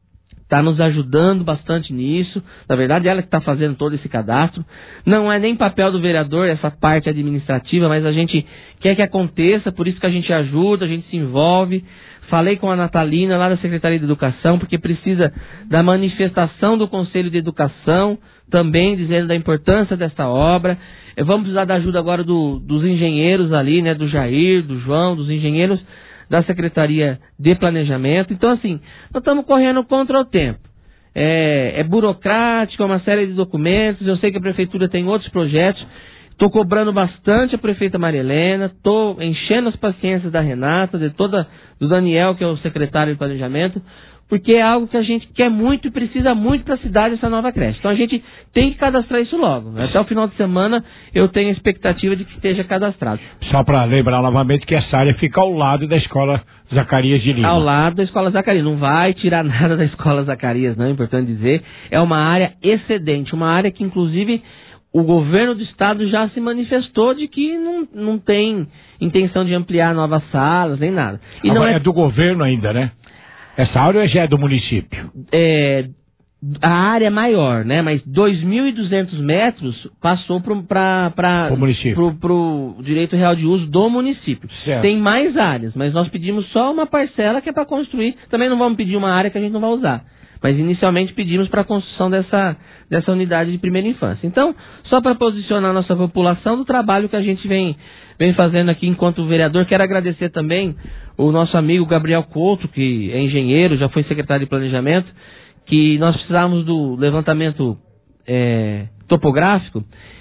está nos ajudando bastante nisso. Na verdade, ela que está fazendo todo esse cadastro. Não é nem papel do vereador essa parte administrativa, mas a gente quer que aconteça, por isso que a gente ajuda, a gente se envolve. Falei com a Natalina lá da Secretaria de Educação, porque precisa da manifestação do Conselho de Educação, também dizendo da importância desta obra. Vamos precisar da ajuda agora do, dos engenheiros ali, né, do Jair, do João, dos engenheiros da Secretaria de Planejamento. Então, assim, nós estamos correndo contra o tempo. É, é burocrático, é uma série de documentos. Eu sei que a Prefeitura tem outros projetos. Estou cobrando bastante a prefeita Maria Helena, estou enchendo as paciências da Renata, de toda, do Daniel, que é o secretário de Planejamento, porque é algo que a gente quer muito e precisa muito para a cidade, essa nova creche. Então a gente tem que cadastrar isso logo. Até o final de semana eu tenho a expectativa de que esteja cadastrado. Só para lembrar novamente que essa área fica ao lado da Escola Zacarias de Lima. Ao lado da Escola Zacarias. Não vai tirar nada da Escola Zacarias, não, é importante dizer. É uma área excedente, uma área que inclusive o governo do estado já se manifestou de que não, não tem intenção de ampliar novas salas, nem nada. E não é... é do governo ainda, né? Essa área já é do município? É, a área é maior, né? Mas dois mil e duzentos metros passou para o município, para o direito real de uso do município. Certo. Tem mais áreas, mas nós pedimos só uma parcela que é para construir. Também não vamos pedir uma área que a gente não vai usar. Mas inicialmente pedimos para a construção dessa, dessa unidade de primeira infância. Então, só para posicionar a nossa população do trabalho que a gente vem, vem fazendo aqui enquanto vereador, quero agradecer também o nosso amigo Gabriel Couto, que é engenheiro, já foi secretário de Planejamento, que nós precisávamos do levantamento é, topográfico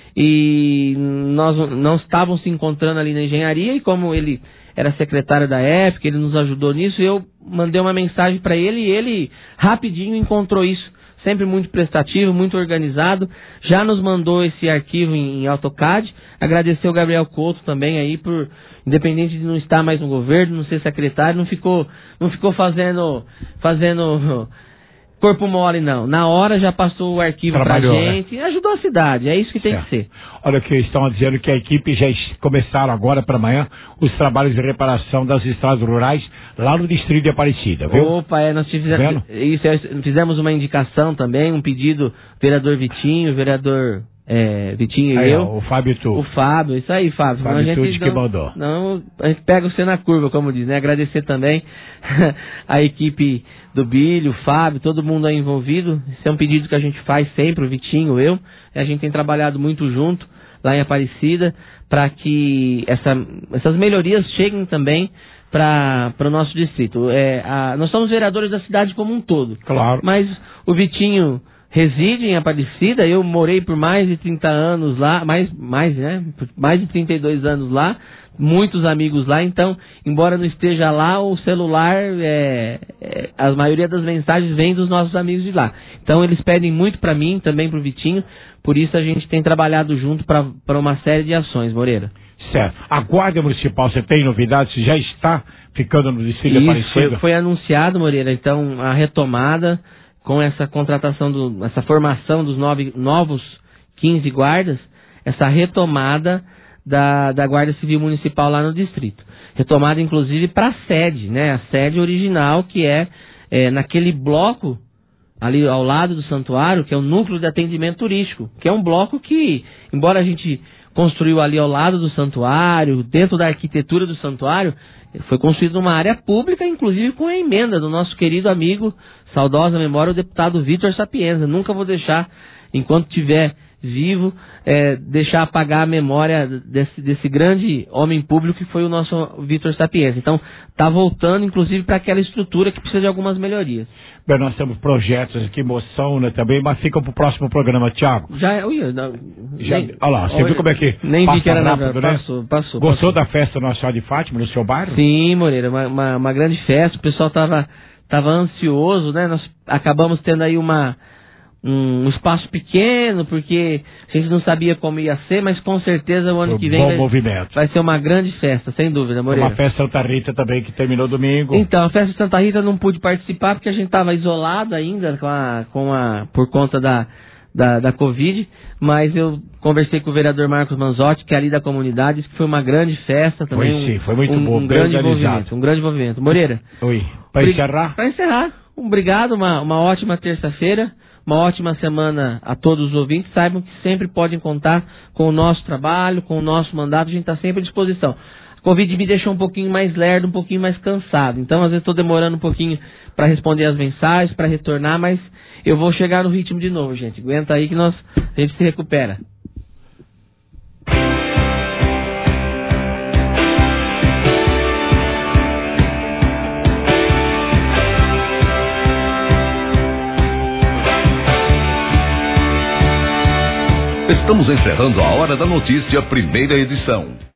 e nós não estávamos se encontrando ali na engenharia, e como ele era secretário da época, ele nos ajudou nisso, eu mandei uma mensagem para ele e ele rapidinho encontrou isso, sempre muito prestativo, muito organizado, já nos mandou esse arquivo em, em AutoCAD. Agradecer o Gabriel Couto também aí por, independente de não estar mais no governo, não ser secretário, não ficou, não ficou fazendo, fazendo corpo mole, não. Na hora já passou o arquivo pra gente, né? Ajudou a cidade, é isso que tem certo. que ser. Olha que estão dizendo que a equipe já começaram agora para amanhã os trabalhos de reparação das estradas rurais lá no distrito de Aparecida, viu? Opa, é, nós fizemos, isso, é, fizemos uma indicação também, um pedido, vereador Vitinho, vereador é, Vitinho e aí, eu. Ó, o Fábio tu. O Fábio, isso aí, Fábio. Fábio a gente que mandou. Não, a gente pega você na curva, como diz, né? Agradecer também a equipe do Bílio, o Fábio, todo mundo aí envolvido. Esse é um pedido que a gente faz sempre, o Vitinho, eu. A gente tem trabalhado muito junto lá em Aparecida para que essa, essas melhorias cheguem também para o nosso distrito. É, a, nós somos vereadores da cidade como um todo. Claro. Mas o Vitinho reside em Aparecida, eu morei por mais de trinta anos lá, mais, mais, né? Por mais de trinta e dois anos lá, muitos amigos lá, então, embora não esteja lá, o celular, é, é, a maioria das mensagens vem dos nossos amigos de lá. Então, eles pedem muito para mim, também para o Vitinho, por isso a gente tem trabalhado junto para uma série de ações, Moreira. Certo. A Guarda Municipal, você tem novidades? Já está ficando no distrito de Aparecida? Foi, foi anunciado, Moreira, então, a retomada com essa contratação, do, essa formação dos nove, novos quinze guardas, essa retomada da, da Guarda Civil Municipal lá no distrito. Retomada, inclusive, para a sede, né? A sede original, que é, é naquele bloco ali ao lado do santuário, que é o núcleo de atendimento turístico, que é um bloco que, embora a gente construiu ali ao lado do santuário, dentro da arquitetura do santuário, foi construído numa área pública, inclusive com a emenda do nosso querido amigo, saudosa memória, o deputado Vitor Sapienza. Nunca vou deixar, enquanto estiver vivo, é, deixar apagar a memória desse, desse grande homem público que foi o nosso Vitor Sapienza. Então, está voltando, inclusive, para aquela estrutura que precisa de algumas melhorias. Bem, nós temos projetos aqui, moção, né, também, mas fica para o próximo programa, Thiago. Já é, ui, não, Já, nem, olha lá, você olha, viu como é que nem vi que era rápido, nada, né? passou, passou. Gostou passou. da festa Nossa Senhora de Fátima no seu bairro? Sim, Moreira, uma, uma, uma grande festa, o pessoal estava tava ansioso, né? Nós acabamos tendo aí uma, um espaço pequeno, porque a gente não sabia como ia ser, mas com certeza o ano Foi que vem bom vai, movimento. vai ser uma grande festa, sem dúvida, Moreira. Uma festa Santa Rita também que terminou domingo. Então, a festa de Santa Rita não pude participar porque a gente estava isolado ainda com a, com a, por conta da, da, da Covid, mas eu conversei com o vereador Marcos Manzotti, que é ali da comunidade, disse que foi uma grande festa também. Foi sim, foi muito um, bom, um bem grande organizado. envolvimento, um grande envolvimento. Moreira. Oi. Para encerrar? Para encerrar. obrigado, uma, uma ótima terça-feira, uma ótima semana a todos os ouvintes. Saibam que sempre podem contar com o nosso trabalho, com o nosso mandato, a gente está sempre à disposição. A Covid me deixou um pouquinho mais lerdo, um pouquinho mais cansado, então às vezes estou demorando um pouquinho para responder as mensagens, para retornar, mas eu vou chegar no ritmo de novo, gente. Aguenta aí que nós, a gente se recupera. Estamos encerrando a Hora da Notícia, primeira edição.